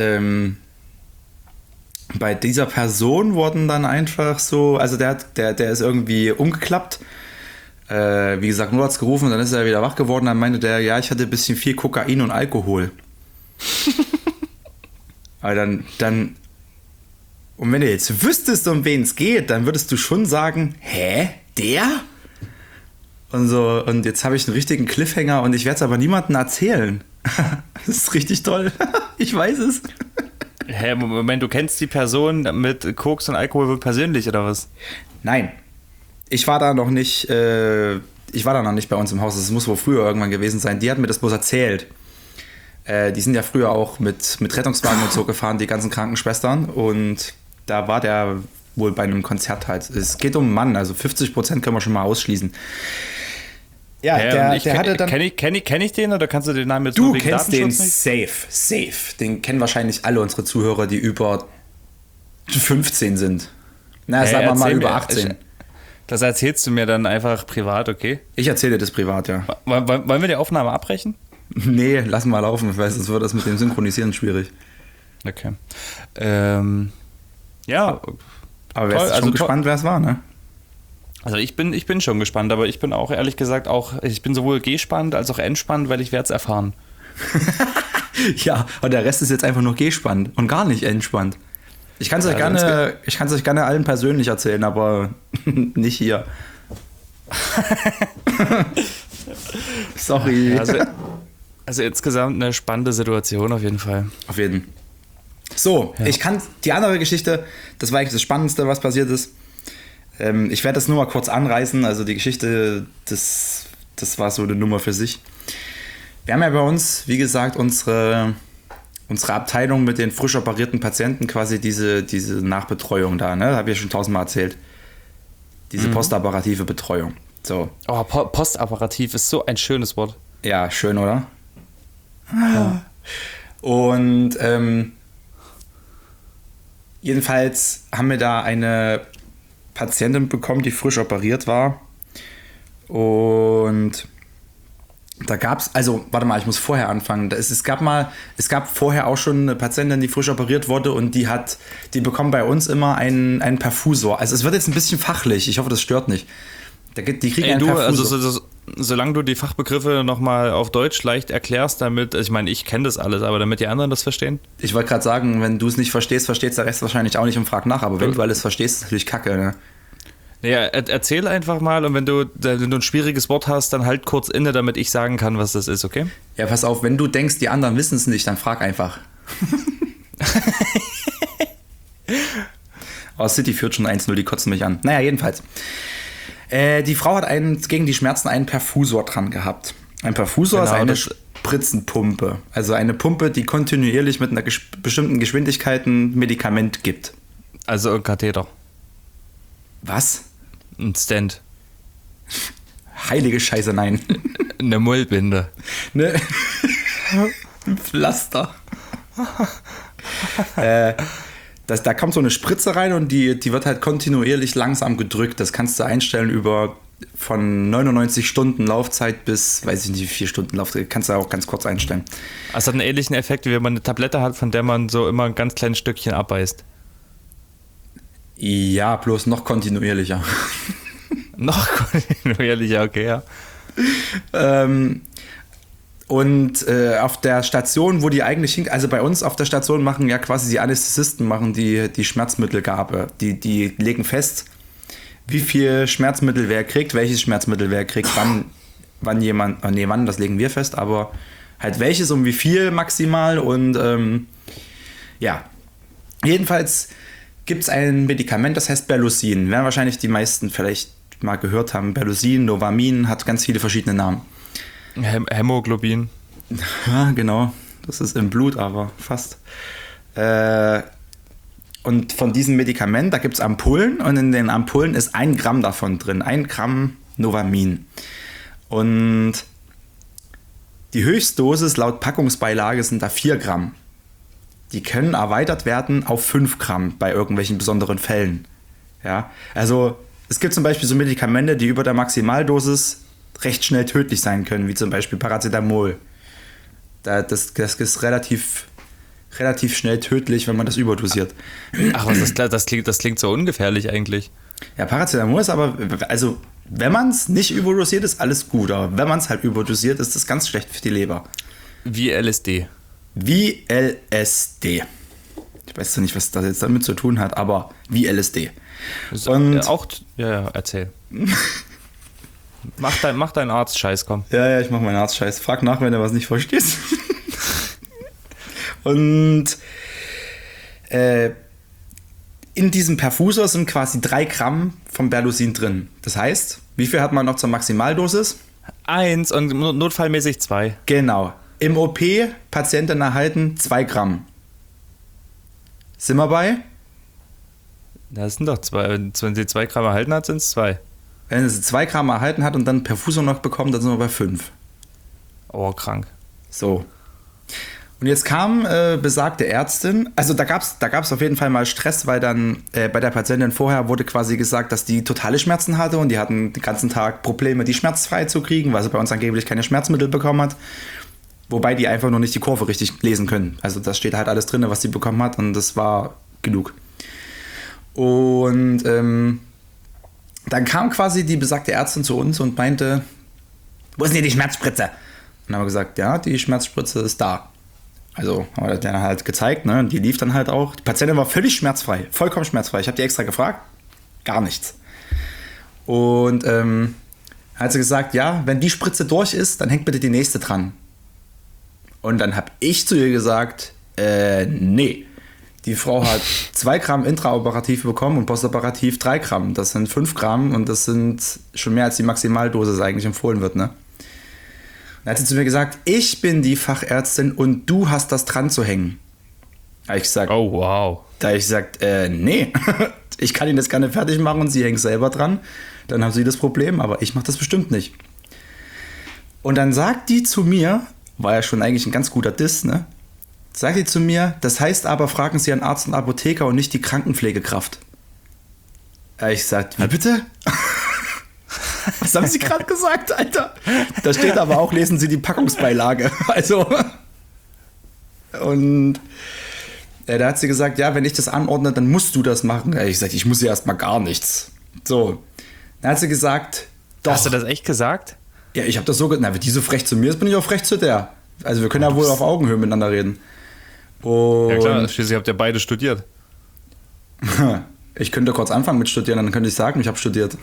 bei dieser Person wurden dann einfach so, also der ist irgendwie umgeklappt. Wie gesagt, Notarzt gerufen und dann ist er wieder wach geworden. Dann meinte der, ja, ich hatte ein bisschen viel Kokain und Alkohol. Aber dann, und wenn du jetzt wüsstest, um wen es geht, dann würdest du schon sagen, hä, der? Und so, und jetzt habe ich einen richtigen Cliffhanger und ich werde es aber niemandem erzählen. Das ist richtig toll. Ich weiß es. Hä, Moment, du kennst die Person mit Koks und Alkohol persönlich, oder was? Nein. Ich war da noch nicht bei uns im Haus. Das muss wohl früher irgendwann gewesen sein. Die hat mir das bloß erzählt. Die sind ja früher auch mit Rettungswagen und so gefahren, die ganzen Krankenschwestern. Und da war der wohl bei einem Konzert halt. Es geht um einen Mann, also 50% können wir schon mal ausschließen. Ja, der hatte dann... Kenn ich den oder kannst du den Namen jetzt Du nur wegen kennst den Datenschutz nicht? safe. Den kennen wahrscheinlich alle unsere Zuhörer, die über 15 sind. Na, sagen wir mal über 18. Das erzählst du mir dann einfach privat, okay? Ich erzähle dir das privat, ja. Wollen wir die Aufnahme abbrechen? Nee, lass mal laufen. Ich weiß, sonst wird das mit dem Synchronisieren schwierig. Okay. Ja. Aber wärst du schon gespannt, wer es war, ne? Also ich bin schon gespannt, aber ich bin auch ehrlich gesagt ich bin sowohl gespannt als auch entspannt, weil ich werde es erfahren. Ja, und der Rest ist jetzt einfach nur gespannt und gar nicht entspannt. Ich kann es euch gerne allen persönlich erzählen, aber nicht hier. Sorry. Also insgesamt eine spannende Situation auf jeden Fall. Auf jeden. So, ja. Ich kann die andere Geschichte, das war eigentlich das Spannendste, was passiert ist. Ich werde das nur mal kurz anreißen. Also die Geschichte, das war so eine Nummer für sich. Wir haben ja bei uns, wie gesagt, unsere unsere Abteilung mit den frisch operierten Patienten quasi diese Nachbetreuung da, ne? Habe ich ja schon 1000-mal erzählt. Diese postoperative Betreuung. So. Oh, postapparativ ist so ein schönes Wort. Ja, schön, oder? Ja. Und jedenfalls haben wir da eine Patientin bekommen, die frisch operiert war. Und da gab es, also warte mal, ich muss vorher anfangen. Es gab vorher auch schon eine Patientin, die frisch operiert wurde und die bekommen bei uns immer einen Perfusor. Also es wird jetzt ein bisschen fachlich, ich hoffe, das stört nicht. Die kriegen einen Perfusor. Also solange du die Fachbegriffe nochmal auf Deutsch leicht erklärst, damit, ich meine, ich kenne das alles, aber damit die anderen das verstehen. Ich wollte gerade sagen, wenn du es nicht verstehst, versteht der Rest wahrscheinlich auch nicht und frag nach, aber wenn du alles verstehst, ist natürlich kacke, ne? Ja, erzähl einfach mal und wenn du ein schwieriges Wort hast, dann halt kurz inne, damit ich sagen kann, was das ist, okay? Ja, pass auf, wenn du denkst, die anderen wissen es nicht, dann frag einfach. Oh, City führt schon 1-0, die kotzen mich an. Naja, jedenfalls. Die Frau hat gegen die Schmerzen einen Perfusor dran gehabt. Ein Perfusor ist eine Spritzenpumpe. Also eine Pumpe, die kontinuierlich mit einer bestimmten Geschwindigkeit ein Medikament gibt. Also ein Katheter. Was? Ein Stent. Heilige Scheiße, nein. Eine Mullbinde. Ne? Ein Pflaster. Da kommt so eine Spritze rein und die wird halt kontinuierlich langsam gedrückt. Das kannst du einstellen von 99 Stunden Laufzeit bis, weiß ich nicht, 4 Stunden Laufzeit. Kannst du auch ganz kurz einstellen. Also hat einen ähnlichen Effekt, wie wenn man eine Tablette hat, von der man so immer ein ganz kleines Stückchen abbeißt. Ja, bloß noch kontinuierlicher. Noch kontinuierlicher, okay, ja. Und auf der Station, wo die eigentlich hing, also bei uns auf der Station machen ja quasi die Anästhesisten die Schmerzmittelgabe. Die legen fest, wie viel Schmerzmittel wer kriegt, welches Schmerzmittel wer kriegt, wann, das legen wir fest, aber halt welches und wie viel maximal und ja. Jedenfalls gibt es ein Medikament, das heißt Berlusin. Werden wahrscheinlich die meisten vielleicht mal gehört haben. Berlusin, Novamin, hat ganz viele verschiedene Namen. Hämoglobin. Ja, genau. Das ist im Blut, aber fast. Und von diesem Medikament, da gibt es Ampullen und in den Ampullen ist 1 Gramm davon drin. 1 Gramm Novamin. Und die Höchstdosis laut Packungsbeilage sind da 4 Gramm. Die können erweitert werden auf 5 Gramm bei irgendwelchen besonderen Fällen. Ja, also es gibt zum Beispiel so Medikamente, die über der Maximaldosis recht schnell tödlich sein können, wie zum Beispiel Paracetamol. Das ist relativ schnell tödlich, wenn man das überdosiert. Ach was, das klingt so ungefährlich eigentlich. Ja, Paracetamol ist aber, also wenn man es nicht überdosiert, ist alles gut, aber wenn man es halt überdosiert, ist das ganz schlecht für die Leber. Wie LSD. Wie LSD. Ich weiß zwar nicht, was das jetzt damit zu tun hat, aber wie LSD. Und ja, erzähl. Mach deinen Arzt-Scheiß, komm. Ja, ich mach meinen Arzt-Scheiß. Frag nach, wenn du was nicht verstehst. Und in diesem Perfusor sind quasi 3 Gramm vom Berlusin drin. Das heißt, wie viel hat man noch zur Maximaldosis? 1 und notfallmäßig 2. Genau. Im OP Patienten erhalten 2 Gramm. Sind wir bei? Das sind doch 2. Wenn sie 2 Gramm erhalten hat, sind es 2. Wenn sie 2 Gramm erhalten hat und dann Perfusor noch bekommt, dann sind wir bei 5. Oh, krank. So. Und jetzt kam besagte Ärztin, also da gab's auf jeden Fall mal Stress, weil dann bei der Patientin vorher wurde quasi gesagt, dass die totale Schmerzen hatte und die hatten den ganzen Tag Probleme, die schmerzfrei zu kriegen, weil sie bei uns angeblich keine Schmerzmittel bekommen hat. Wobei die einfach nur nicht die Kurve richtig lesen können. Also das steht halt alles drin, was sie bekommen hat und das war genug. Und dann kam quasi die besagte Ärztin zu uns und meinte, wo ist denn hier die Schmerzspritze? Und dann haben wir gesagt, ja, die Schmerzspritze ist da. Also haben wir das dann halt gezeigt, ne? Und die lief dann halt auch. Die Patientin war völlig schmerzfrei, vollkommen schmerzfrei. Ich habe die extra gefragt, gar nichts. Und hat sie gesagt, ja, wenn die Spritze durch ist, dann hängt bitte die nächste dran. Und dann habe ich zu ihr gesagt, nee. Die Frau hat 2 Gramm intraoperativ bekommen und postoperativ 3 Gramm. Das sind 5 Gramm und das sind schon mehr als die Maximaldosis eigentlich empfohlen wird, ne? Dann hat sie zu mir gesagt, ich bin die Fachärztin und du hast das dran zu hängen. Da habe ich gesagt, Oh, wow. nee, ich kann ihn das gerne fertig machen und sie hängt selber dran. Dann haben sie das Problem, aber ich mache das bestimmt nicht. Und dann sagt die zu mir, war ja schon eigentlich ein ganz guter Diss, ne? Sagt die zu mir, das heißt aber, fragen Sie einen Arzt und Apotheker und nicht die Krankenpflegekraft. Ich sag, wie bitte? Was haben Sie gerade gesagt, Alter? Da steht aber auch, lesen Sie die Packungsbeilage. Also, und da hat sie gesagt, ja, wenn ich das anordne, dann musst du das machen. Ich sag, ich muss ja erstmal gar nichts. So, dann hat sie gesagt, doch. Hast du das echt gesagt? Ja, ich habe das so gesagt, wenn die so frech zu mir ist, bin ich auch frech zu der. Also wir können ja wohl auf Augenhöhe miteinander reden. Und Ja klar, schließlich habt ihr beide studiert. ich könnte kurz anfangen mit Studieren, dann könnte ich sagen, ich habe studiert.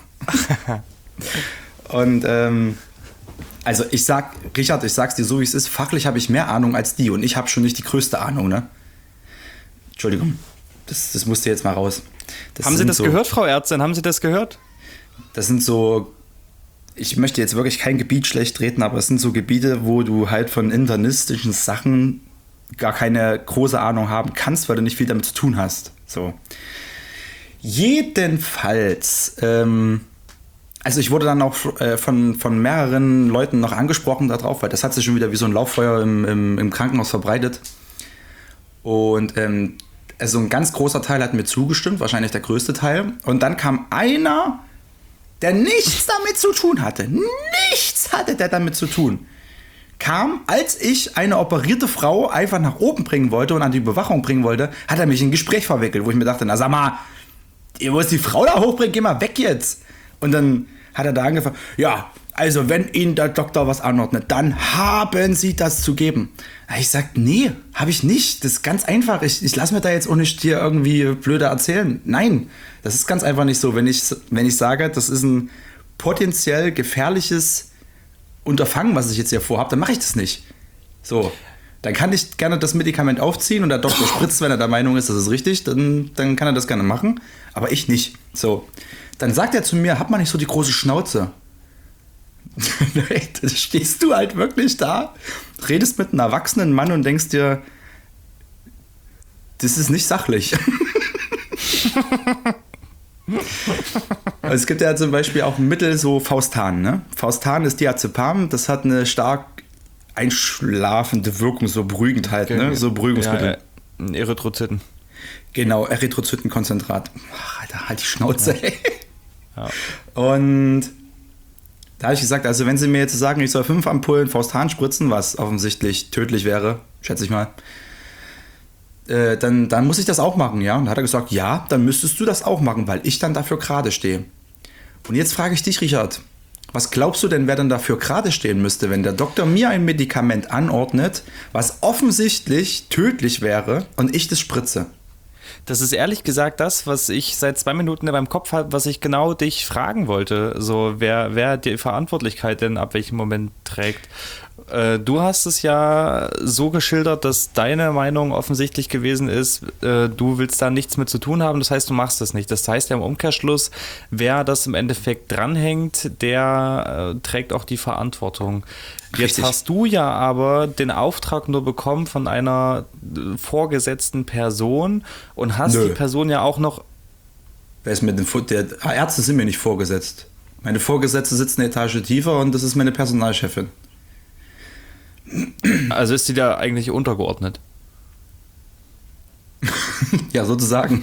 Und also Richard, ich sag's dir so, wie es ist, fachlich habe ich mehr Ahnung als die und ich habe schon nicht die größte Ahnung, ne? Entschuldigung, das musste jetzt mal raus. Haben Sie das gehört, Frau Ärztin? Haben Sie das gehört? Das sind so, ich möchte jetzt wirklich kein Gebiet schlecht reden, aber es sind so Gebiete, wo du halt von internistischen Sachen gar keine große Ahnung haben kannst, weil du nicht viel damit zu tun hast. So. Jedenfalls, also ich wurde dann auch von mehreren Leuten noch angesprochen darauf, weil das hat sich schon wieder wie so ein Lauffeuer im Krankenhaus verbreitet. Und also ein ganz großer Teil hat mir zugestimmt, wahrscheinlich der größte Teil. Und dann kam einer, der nichts damit zu tun hatte. Nichts hatte der damit zu tun. Kam, als ich eine operierte Frau einfach nach oben bringen wollte und an die Überwachung bringen wollte, hat er mich in ein Gespräch verwickelt, wo ich mir dachte, na sag mal, ihr wollt die Frau da hochbringen, geh mal weg jetzt. Und dann hat er da angefangen, ja, also wenn Ihnen der Doktor was anordnet, dann haben Sie das zu geben. Ich sag, nee, habe ich nicht. Das ist ganz einfach. Ich lasse mir da jetzt auch nicht dir irgendwie blöde erzählen. Nein, das ist ganz einfach nicht so. Wenn ich sage, das ist ein potenziell gefährliches Unterfangen, was ich jetzt hier vorhabe, dann mache ich das nicht. So, dann kann ich gerne das Medikament aufziehen und der Doktor spritzt, wenn er der Meinung ist, das ist richtig, dann kann er das gerne machen, aber ich nicht. So, dann sagt er zu mir, hab mal nicht so die große Schnauze. Dann stehst du halt wirklich da, redest mit einem erwachsenen Mann und denkst dir, das ist nicht sachlich. Es gibt ja zum Beispiel auch ein Mittel, so Faustan. Ne? Faustan ist Diazepam, das hat eine stark einschlafende Wirkung, so beruhigend halt, ne? So Beruhigungsmittel. Ja, Erythrozyten. Genau, Erythrozytenkonzentrat. Ach, Alter, halt die Schnauze, ey. Ja. Und da habe ich gesagt, also wenn sie mir jetzt sagen, ich soll 5 Ampullen Faustan spritzen, was offensichtlich tödlich wäre, schätze ich mal, dann muss ich das auch machen, ja? Und dann hat er gesagt, ja, dann müsstest du das auch machen, weil ich dann dafür gerade stehe. Und jetzt frage ich dich, Richard, was glaubst du denn, wer dann dafür gerade stehen müsste, wenn der Doktor mir ein Medikament anordnet, was offensichtlich tödlich wäre und ich das spritze? Das ist ehrlich gesagt das, was ich seit 2 Minuten in meinem Kopf habe, was ich genau dich fragen wollte. So, wer die Verantwortlichkeit denn ab welchem Moment trägt. Du hast es ja so geschildert, dass deine Meinung offensichtlich gewesen ist, du willst da nichts mit zu tun haben, das heißt, du machst das nicht. Das heißt ja im Umkehrschluss, wer das im Endeffekt dranhängt, der trägt auch die Verantwortung. Jetzt Richtig. hast du ja aber den Auftrag nur bekommen von einer vorgesetzten Person und hast Nö. die Person ja auch noch. Wer ist Ärzte sind mir nicht vorgesetzt. Meine Vorgesetzte sitzt eine Etage tiefer und das ist meine Personalchefin. Also ist die da eigentlich untergeordnet? Ja, sozusagen.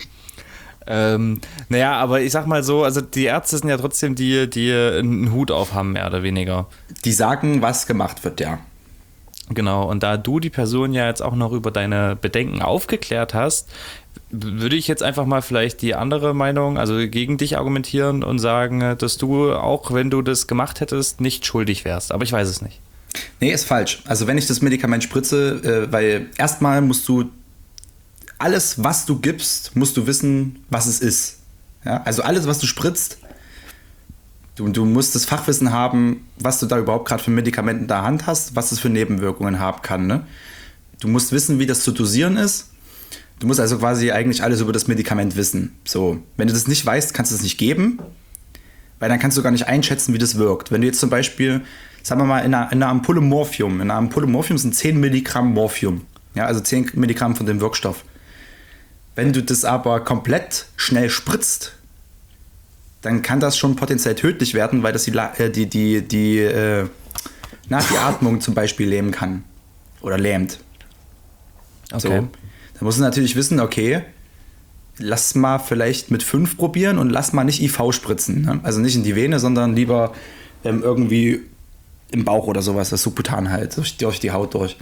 Naja, aber ich sag mal so, also die Ärzte sind ja trotzdem die einen Hut auf haben, mehr oder weniger. Die sagen, was gemacht wird, ja. Genau, und da du die Person ja jetzt auch noch über deine Bedenken aufgeklärt hast, würde ich jetzt einfach mal vielleicht die andere Meinung, also gegen dich argumentieren und sagen, dass du, auch wenn du das gemacht hättest, nicht schuldig wärst. Aber ich weiß es nicht. Nee, ist falsch. Also wenn ich das Medikament spritze, weil erstmal musst du alles, was du gibst, musst du wissen, was es ist. Ja? Also alles, was du spritzt, du musst das Fachwissen haben, was du da überhaupt gerade für Medikamente in der Hand hast, was es für Nebenwirkungen haben kann. Ne? Du musst wissen, wie das zu dosieren ist. Du musst also quasi eigentlich alles über das Medikament wissen. So, wenn du das nicht weißt, kannst du es nicht geben, weil dann kannst du gar nicht einschätzen, wie das wirkt. Wenn du jetzt zum Beispiel sagen wir mal, in einer Ampulle Morphium. In einer Ampulle Morphium sind 10 Milligramm Morphium. Ja, also 10 Milligramm von dem Wirkstoff. Wenn du das aber komplett schnell spritzt, dann kann das schon potenziell tödlich werden, weil das die Atmung zum Beispiel lähmen kann. Oder lähmt. Okay. So. Da musst du natürlich wissen, okay, lass mal vielleicht mit 5 probieren und lass mal nicht IV spritzen. Ne? Also nicht in die Vene, sondern lieber irgendwie im Bauch oder sowas, das subkutan halt, durch die Haut durch.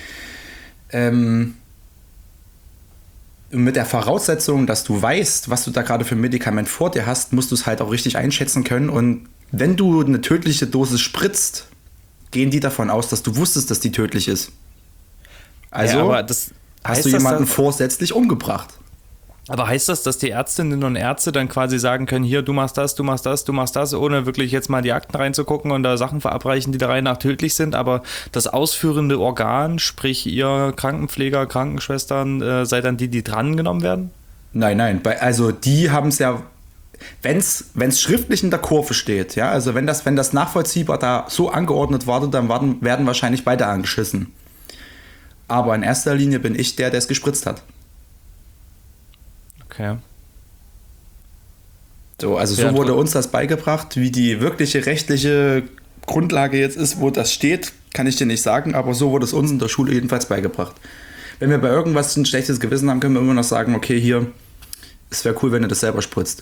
Mit der Voraussetzung, dass du weißt, was du da gerade für ein Medikament vor dir hast, musst du es halt auch richtig einschätzen können. Und wenn du eine tödliche Dosis spritzt, gehen die davon aus, dass du wusstest, dass die tödlich ist. Also aber das hast du jemanden vorsätzlich umgebracht. Aber heißt das, dass die Ärztinnen und Ärzte dann quasi sagen können, hier, du machst das, du machst das, du machst das, ohne wirklich jetzt mal die Akten reinzugucken und da Sachen verabreichen, die der Reihe nach tödlich sind, aber das ausführende Organ, sprich ihr Krankenpfleger, Krankenschwestern, seid dann die drangenommen werden? Nein, also die haben es ja, wenn es schriftlich in der Kurve steht, ja, also wenn das nachvollziehbar da so angeordnet wurde, dann werden wahrscheinlich beide angeschissen. Aber in erster Linie bin ich der es gespritzt hat. Okay. So, also so wurde uns das beigebracht, wie die wirkliche rechtliche Grundlage jetzt ist, wo das steht, kann ich dir nicht sagen, aber so wurde es uns in der Schule jedenfalls beigebracht. Wenn wir bei irgendwas ein schlechtes Gewissen haben, können wir immer noch sagen, okay, hier, es wäre cool, wenn du das selber spritzt.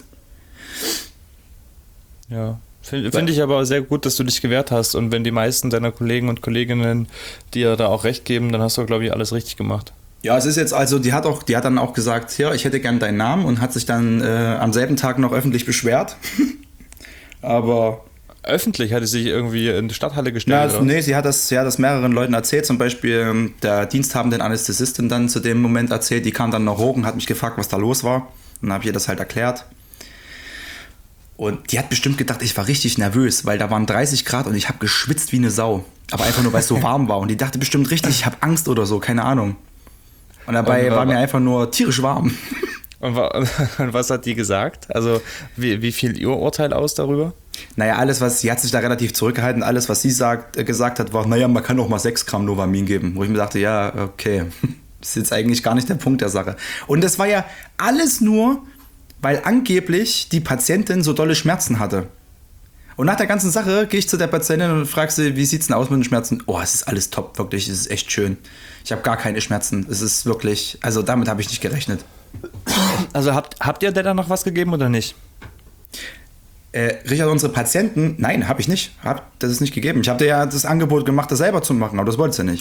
Ja, finde ich aber sehr gut, dass du dich gewehrt hast und wenn die meisten deiner Kollegen und Kolleginnen dir da auch recht geben, dann hast du, glaube ich, alles richtig gemacht. Ja, es ist jetzt also, die hat dann auch gesagt, ja, ich hätte gern deinen Namen und hat sich dann am selben Tag noch öffentlich beschwert. Aber öffentlich hatte sie sich irgendwie in die Stadthalle gestellt? Ja, nee, sie hat das mehreren Leuten erzählt. Zum Beispiel der diensthabenden Anästhesistin dann zu dem Moment erzählt. Die kam dann noch hoch und hat mich gefragt, was da los war. Und dann habe ich ihr das halt erklärt. Und die hat bestimmt gedacht, ich war richtig nervös, weil da waren 30 Grad und ich habe geschwitzt wie eine Sau. Aber einfach nur, weil es so warm war. Und die dachte bestimmt richtig, ich habe Angst oder so, keine Ahnung. Und dabei war mir einfach nur tierisch warm. Und was hat die gesagt? Also wie fiel ihr Urteil aus darüber? Naja, sie hat sich da relativ zurückgehalten. Alles, was sie gesagt hat, war, naja, man kann auch mal 6 Gramm Novamin geben. Wo ich mir dachte, ja, okay, das ist jetzt eigentlich gar nicht der Punkt der Sache. Und das war ja alles nur, weil angeblich die Patientin so dolle Schmerzen hatte. Und nach der ganzen Sache gehe ich zu der Patientin und frage sie, wie sieht's denn aus mit den Schmerzen? Oh, es ist alles top, wirklich, es ist echt schön. Ich habe gar keine Schmerzen. Es ist wirklich, also damit habe ich nicht gerechnet. Also habt ihr der da noch was gegeben oder nicht? Richard, unsere Patienten, nein, habe ich nicht. Das ist nicht gegeben. Ich habe dir ja das Angebot gemacht, das selber zu machen, aber das wollte sie nicht.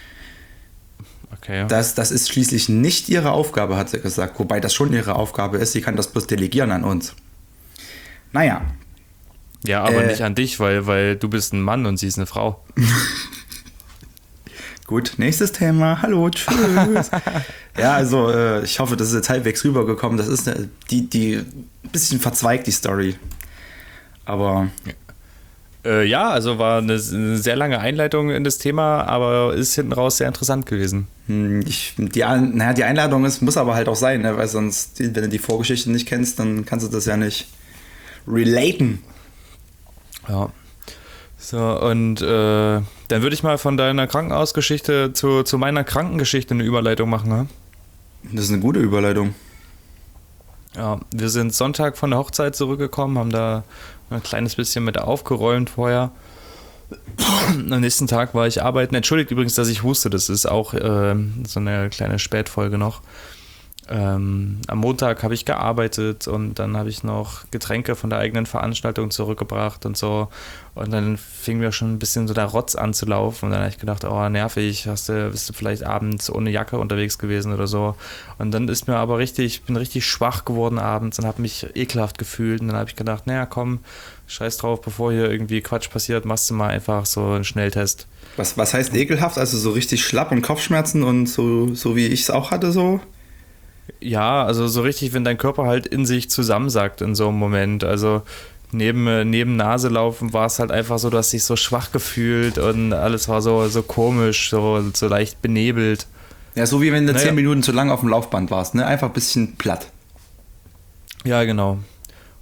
Okay. Das ist schließlich nicht ihre Aufgabe, hat sie gesagt. Wobei das schon ihre Aufgabe ist. Sie kann das bloß delegieren an uns. Naja. Ja, aber nicht an dich, weil du bist ein Mann und sie ist eine Frau. Gut, nächstes Thema. Hallo, tschüss. Ja, also ich hoffe, das ist jetzt halbwegs rübergekommen. Das ist die ein bisschen verzweigt, die Story. Aber ja, also war eine sehr lange Einleitung in das Thema, aber ist hinten raus sehr interessant gewesen. Die Einladung muss aber halt auch sein, ne? Weil sonst, wenn du die Vorgeschichte nicht kennst, dann kannst du das ja nicht relaten. Ja. So, und dann würde ich mal von deiner Krankenhausgeschichte zu meiner Krankengeschichte eine Überleitung machen. Ne? Das ist eine gute Überleitung. Ja, wir sind Sonntag von der Hochzeit zurückgekommen, haben da ein kleines bisschen mit aufgeräumt vorher. Am nächsten Tag war ich arbeiten. Entschuldigt übrigens, dass ich huste, das ist auch so eine kleine Spätfolge noch. Am Montag habe ich gearbeitet und dann habe ich noch Getränke von der eigenen Veranstaltung zurückgebracht und so. Und dann fing mir schon ein bisschen so der Rotz an zu laufen. Und dann habe ich gedacht, oh, nervig, bist du vielleicht abends ohne Jacke unterwegs gewesen oder so. Und dann ist mir aber ich bin richtig schwach geworden abends und habe mich ekelhaft gefühlt. Und dann habe ich gedacht, naja, komm, scheiß drauf, bevor hier irgendwie Quatsch passiert, machst du mal einfach so einen Schnelltest. Was heißt ekelhaft? Also so richtig schlapp und Kopfschmerzen und so wie ich es auch hatte, so? Ja, also so richtig, wenn dein Körper halt in sich zusammensackt in so einem Moment. Also neben Nase laufen war es halt einfach so, du hast dich so schwach gefühlt und alles war so komisch, so leicht benebelt. Ja, so wie wenn du 10 Minuten zu lang auf dem Laufband warst, ne? Einfach ein bisschen platt. Ja, genau.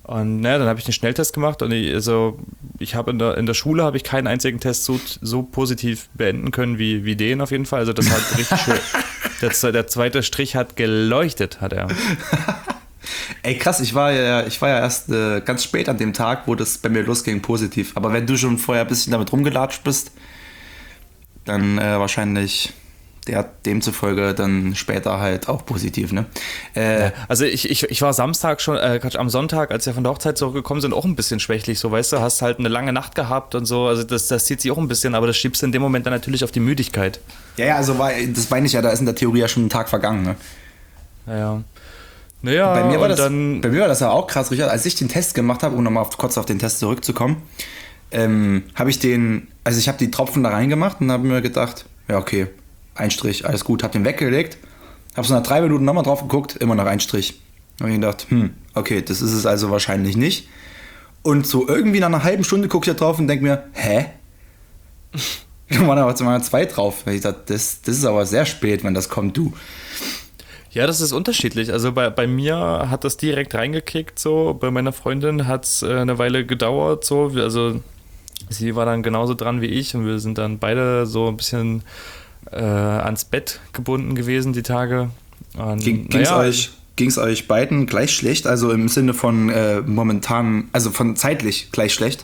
Und naja, dann habe ich einen Schnelltest gemacht und ich habe in der Schule habe ich keinen einzigen Test so positiv beenden können wie den auf jeden Fall. Also das hat richtig schön. Der zweite Strich hat geleuchtet, hat er. Ey, krass, ich war ja erst ganz spät an dem Tag, wo das bei mir losging, positiv. Aber wenn du schon vorher ein bisschen damit rumgelatscht bist, dann wahrscheinlich demzufolge dann später halt auch positiv, ne? Ja, also ich war Samstag schon, am Sonntag, als wir von der Hochzeit zurückgekommen sind, auch ein bisschen schwächlich, so, weißt du, hast halt eine lange Nacht gehabt und so, also das zieht sich auch ein bisschen, aber das schiebst du in dem Moment dann natürlich auf die Müdigkeit. Ja, also das meine ich ja, da ist in der Theorie ja schon ein Tag vergangen, ne? Ja. Naja, bei mir war das ja auch krass, Richard, als ich den Test gemacht habe, um nochmal kurz auf den Test zurückzukommen, habe ich die Tropfen da reingemacht und habe mir gedacht, ja okay, ein Strich, alles gut, hab den weggelegt, hab so nach 3 Minuten nochmal drauf geguckt, immer noch ein Strich. Hab ich gedacht, okay, das ist es also wahrscheinlich nicht. Und so irgendwie nach einer halben Stunde gucke ich da drauf und denke mir, hä? Da waren aber 2 drauf. Ich dachte, das ist aber sehr spät, wenn das kommt, du. Ja, das ist unterschiedlich. Also bei mir hat das direkt reingekickt, so. Bei meiner Freundin hat es eine Weile gedauert, so. Also sie war dann genauso dran wie ich und wir sind dann beide so ein bisschen ans Bett gebunden gewesen die Tage. Ging's euch beiden gleich schlecht? Also im Sinne von momentan, also von zeitlich gleich schlecht?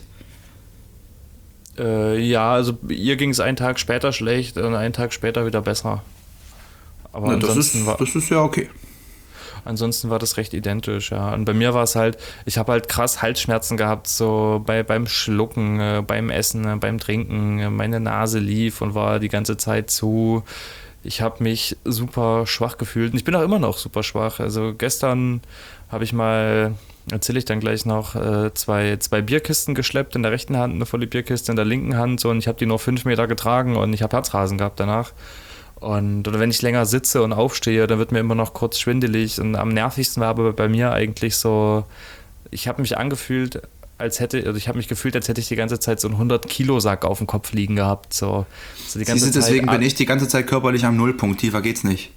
Ja, also ihr ging es einen Tag später schlecht und einen Tag später wieder besser. Aber ja, das ist ja okay. Ansonsten war das recht identisch, ja. Und bei mir war es halt, ich habe halt krass Halsschmerzen gehabt, so beim Schlucken, beim Essen, beim Trinken. Meine Nase lief und war die ganze Zeit zu. Ich habe mich super schwach gefühlt und ich bin auch immer noch super schwach. Also gestern habe ich mal, erzähle ich dann gleich noch, zwei Bierkisten geschleppt, in der rechten Hand eine volle Bierkiste, in der linken Hand so, und ich habe die nur 5 Meter getragen und ich habe Herzrasen gehabt danach. Oder wenn ich länger sitze und aufstehe, dann wird mir immer noch kurz schwindelig. Und am nervigsten war aber bei mir eigentlich so, ich habe mich gefühlt, als hätte ich die ganze Zeit so einen 100-Kilo-Sack auf dem Kopf liegen gehabt. So die ganze Zeit, deswegen bin ich die ganze Zeit körperlich am Nullpunkt, tiefer geht's nicht.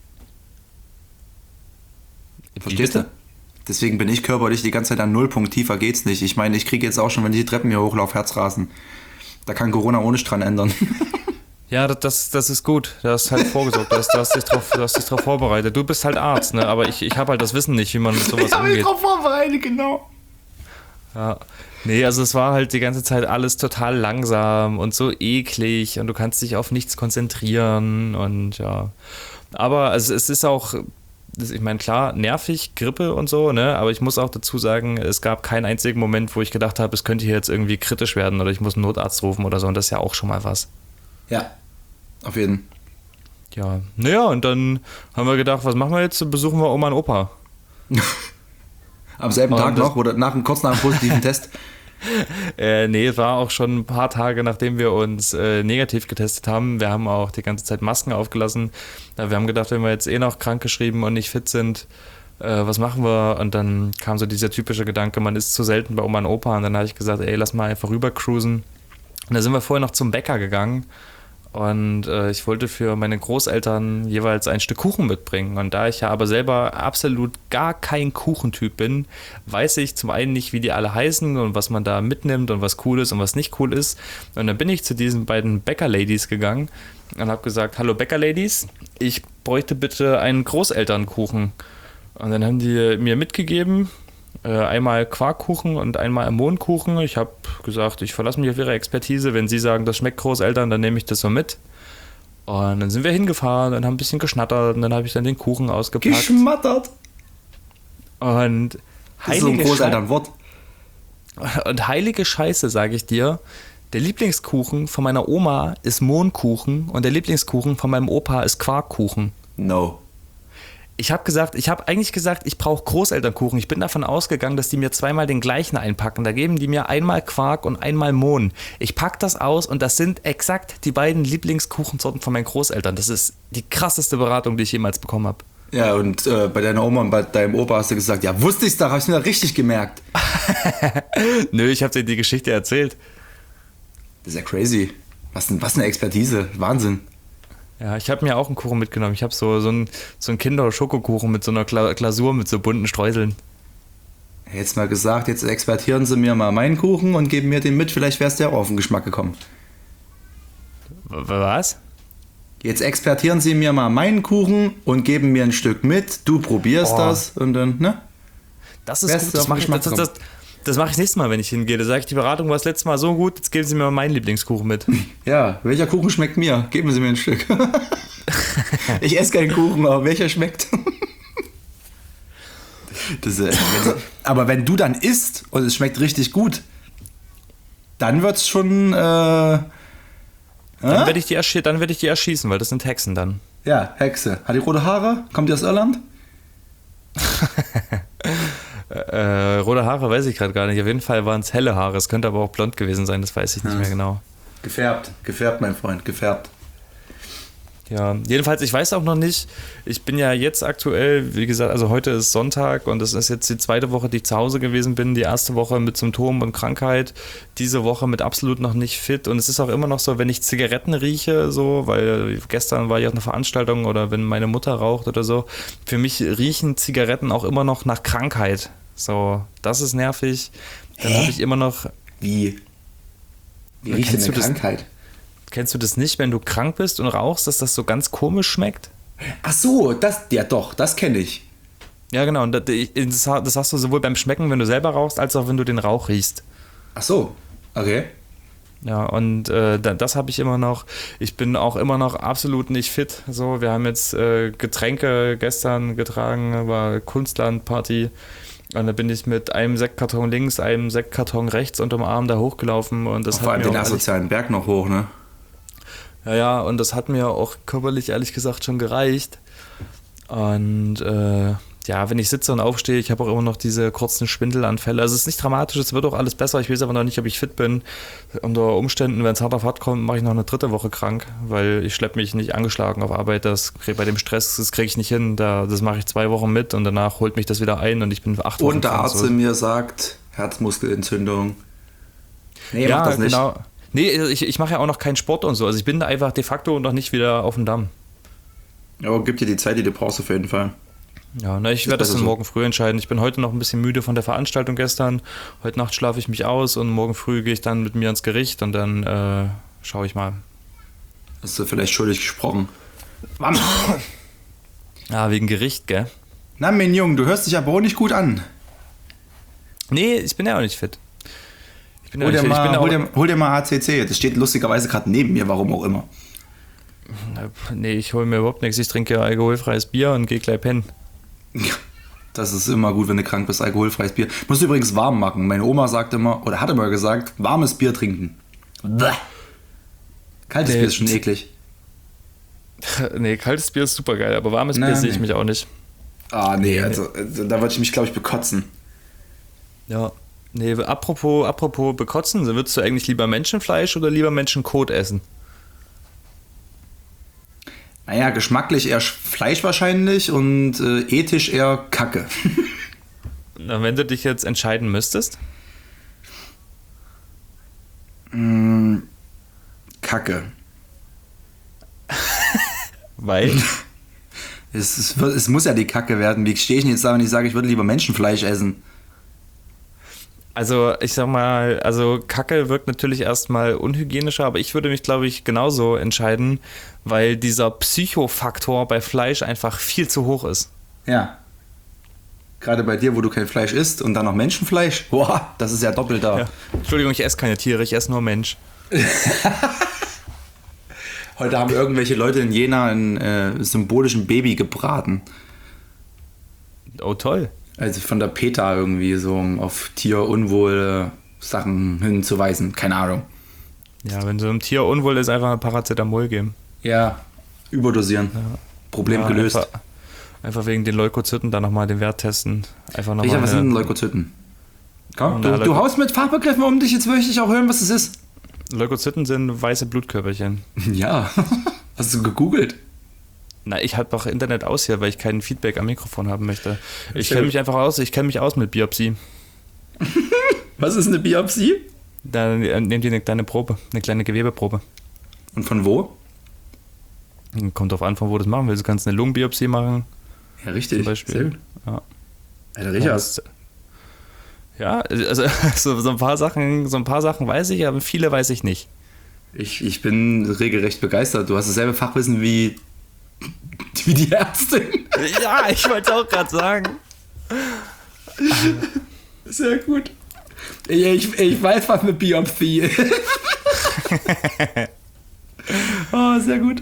Verstehst du? Deswegen bin ich körperlich die ganze Zeit am Nullpunkt, tiefer geht's nicht. Ich meine, ich kriege jetzt auch schon, wenn ich die Treppen hier hochlaufe, Herzrasen. Da kann Corona ohne dran ändern. Ja, das ist gut. Du hast halt vorgesorgt. Du hast dich drauf vorbereitet. Du bist halt Arzt, ne? Aber ich habe halt das Wissen nicht, wie man mit sowas umgeht. Ich habe mich drauf vorbereitet, genau. Ja. Nee, also es war halt die ganze Zeit alles total langsam und so eklig und du kannst dich auf nichts konzentrieren und ja. Aber also es ist auch, ich meine, klar, nervig, Grippe und so, ne? Aber ich muss auch dazu sagen, es gab keinen einzigen Moment, wo ich gedacht habe, es könnte hier jetzt irgendwie kritisch werden oder ich muss einen Notarzt rufen oder so, und das ist ja auch schon mal was. Ja, auf jeden. Ja, naja, und dann haben wir gedacht, was machen wir jetzt? Besuchen wir Oma und Opa. Am selben Tag noch oder kurz nach dem positiven Test? Nee, es war auch schon ein paar Tage, nachdem wir uns negativ getestet haben. Wir haben auch die ganze Zeit Masken aufgelassen. Wir haben gedacht, wenn wir jetzt noch krankgeschrieben und nicht fit sind, was machen wir? Und dann kam so dieser typische Gedanke, man ist zu selten bei Oma und Opa. Und dann habe ich gesagt, lass mal einfach rüber cruisen. Und da sind wir vorher noch zum Bäcker gegangen. Und ich wollte für meine Großeltern jeweils ein Stück Kuchen mitbringen. Und da ich ja aber selber absolut gar kein Kuchentyp bin, weiß ich zum einen nicht, wie die alle heißen und was man da mitnimmt und was cool ist und was nicht cool ist. Und dann bin ich zu diesen beiden Bäcker-Ladies gegangen und habe gesagt, hallo Bäcker-Ladies, ich bräuchte bitte einen Großelternkuchen. Und dann haben die mir mitgegeben, einmal Quarkkuchen und einmal Mohnkuchen. Ich habe gesagt, ich verlasse mich auf ihre Expertise. Wenn sie sagen, das schmeckt Großeltern, dann nehme ich das so mit. Und dann sind wir hingefahren und haben ein bisschen geschnattert und dann habe ich dann den Kuchen ausgepackt. Geschmattert? Und das ist so ein Großelternwort. Und heilige Scheiße, sage ich dir, der Lieblingskuchen von meiner Oma ist Mohnkuchen und der Lieblingskuchen von meinem Opa ist Quarkkuchen. No. Ich habe eigentlich gesagt, ich brauche Großelternkuchen. Ich bin davon ausgegangen, dass die mir zweimal den gleichen einpacken. Da geben die mir einmal Quark und einmal Mohn. Ich packe das aus und das sind exakt die beiden Lieblingskuchensorten von meinen Großeltern. Das ist die krasseste Beratung, die ich jemals bekommen habe. Ja, und bei deiner Oma und bei deinem Opa hast du gesagt, ja, wusste ich's doch, habe ich mir richtig gemerkt. Nö, ich habe dir die Geschichte erzählt. Das ist ja crazy. Was eine Expertise. Wahnsinn. Ja, ich habe mir auch einen Kuchen mitgenommen. Ich habe so einen Kinder-Schokokuchen mit so einer Glasur mit so bunten Streuseln. Jetzt mal gesagt, jetzt exportieren Sie mir mal meinen Kuchen und geben mir den mit, vielleicht wär's der auch auf den Geschmack gekommen. Was? Jetzt exportieren Sie mir mal meinen Kuchen und geben mir ein Stück mit, du probierst das und dann, ne? Das ist Beste gut, das auf mache ich, Geschmack das mach ich nächstes Mal, wenn ich hingehe. Da sage ich, die Beratung war das letzte Mal so gut, jetzt geben Sie mir mal meinen Lieblingskuchen mit. Ja, welcher Kuchen schmeckt mir? Geben Sie mir ein Stück. Ich esse keinen Kuchen, aber welcher schmeckt? Aber wenn du dann isst und es schmeckt richtig gut, dann wird's schon. Dann werde ich die erschießen, weil das sind Hexen dann. Ja, Hexe. Hat die rote Haare? Kommt die aus Irland? Rote Haare weiß ich gerade gar nicht. Auf jeden Fall waren es helle Haare. Es könnte aber auch blond gewesen sein, das weiß ich nicht mehr genau. Gefärbt, mein Freund, gefärbt. Ja, jedenfalls, ich weiß auch noch nicht, ich bin ja jetzt aktuell, wie gesagt, also heute ist Sonntag und das ist jetzt die zweite Woche, die ich zu Hause gewesen bin, die erste Woche mit Symptomen und Krankheit, diese Woche mit absolut noch nicht fit und es ist auch immer noch so, wenn ich Zigaretten rieche, so, weil gestern war ja auch eine Veranstaltung oder wenn meine Mutter raucht oder so, für mich riechen Zigaretten auch immer noch nach Krankheit, so, das ist nervig, dann habe ich immer noch... Wie riecht denn eine Krankheit? Kennst du das nicht, wenn du krank bist und rauchst, dass das so ganz komisch schmeckt? Ach so, das kenne ich. Ja, genau. Und das hast du sowohl beim Schmecken, wenn du selber rauchst, als auch wenn du den Rauch riechst. Ach so, okay. Ja, und das habe ich immer noch. Ich bin auch immer noch absolut nicht fit. So, wir haben jetzt Getränke gestern getragen, war Kunstlandparty. Und da bin ich mit einem Sektkarton links, einem Sektkarton rechts unterm Arm da hochgelaufen. Und das vor allem hat mir den asozialen Berg noch hoch, ne? Ja, und das hat mir auch körperlich ehrlich gesagt schon gereicht. Und ja, wenn ich sitze und aufstehe, ich habe auch immer noch diese kurzen Schwindelanfälle. Also es ist nicht dramatisch, es wird auch alles besser. Ich weiß aber noch nicht, ob ich fit bin. Unter Umständen, wenn es hart auf hart kommt, mache ich noch eine 3. Woche krank, weil ich schleppe mich nicht angeschlagen auf Arbeit. Bei dem Stress, das kriege ich nicht hin. Das mache ich 2 Wochen mit und danach holt mich das wieder ein und ich bin 8 Wochen Und der krank, Arzt so. mir sagt, Herzmuskelentzündung. Nee, Ja, mach das nicht. genau. Nee, ich mache ja auch noch keinen Sport und so. Also ich bin da einfach de facto noch nicht wieder auf dem Damm. Ja, gib dir die Zeit, die du brauchst auf jeden Fall. Ja, ich werde das dann morgen früh entscheiden. Ich bin heute noch ein bisschen müde von der Veranstaltung gestern. Heute Nacht schlafe ich mich aus und morgen früh gehe ich dann mit mir ins Gericht und dann schaue ich mal. Hast du vielleicht schuldig gesprochen? Mann. Ah, wegen Gericht, gell? Na, mein Junge, du hörst dich aber auch nicht gut an. Nee, ich bin ja auch nicht fit. Hol dir mal HCC. Das steht lustigerweise gerade neben mir, warum auch immer. Nee, ich hole mir überhaupt nichts. Ich trinke alkoholfreies Bier und gehe gleich pennen. Das ist immer gut, wenn du krank bist, alkoholfreies Bier. Musst du übrigens warm machen. Meine Oma sagt immer, oder hat immer gesagt, warmes Bier trinken. Bäh. Kaltes Bier ist schon eklig. Nee, kaltes Bier ist super geil, aber warmes Bier sehe ich mich auch nicht. Ah, nee, also da würde ich mich, glaube ich, bekotzen. Ja. Nee, apropos bekotzen, würdest du eigentlich lieber Menschenfleisch oder lieber Menschenkot essen? Naja, geschmacklich eher Fleisch wahrscheinlich und ethisch eher Kacke. Na, wenn du dich jetzt entscheiden müsstest? Kacke. Weil? Es muss ja die Kacke werden. Wie stehe ich denn jetzt da, wenn ich sage, ich würde lieber Menschenfleisch essen? Also ich sag mal, also Kacke wirkt natürlich erstmal unhygienischer, aber ich würde mich, glaube ich, genauso entscheiden, weil dieser Psychofaktor bei Fleisch einfach viel zu hoch ist. Ja. Gerade bei dir, wo du kein Fleisch isst und dann noch Menschenfleisch. Boah, das ist ja doppelt da. Ja. Entschuldigung, ich esse keine Tiere, ich esse nur Mensch. Heute haben irgendwelche Leute in Jena einen symbolischen Baby gebraten. Oh, toll. Also von der PETA irgendwie so, um auf tierunwohl Sachen hinzuweisen. Keine Ahnung. Ja, wenn so einem Tier unwohl ist, einfach ein Paracetamol geben. Ja, überdosieren. Ja. Problem gelöst. Einfach wegen den Leukozyten da nochmal den Wert testen. Einfach noch was sind denn Leukozyten? Komm, du haust mit Fachbegriffen um dich, jetzt möchte ich auch hören, was es ist. Leukozyten sind weiße Blutkörperchen. Ja, hast du gegoogelt? Na, ich habe doch Internet aus hier, weil ich kein Feedback am Mikrofon haben möchte. Ich kenne mich einfach aus, mit Biopsie. Was ist eine Biopsie? Da nehmt ihr eine kleine Probe, eine kleine Gewebeprobe. Und von wo? Kommt drauf an, von wo du das machen willst. Du kannst eine Lungenbiopsie machen. Ja, richtig. Zum Beispiel. Sehr gut. Ja. Alter, Richard. Ja, also so ein paar Sachen weiß ich, aber viele weiß ich nicht. Ich bin regelrecht begeistert. Du hast dasselbe Fachwissen wie die Ärztin. Ja, ich wollte auch gerade sagen. Sehr gut. Ich weiß, was eine Biopsie ist. Oh, sehr gut.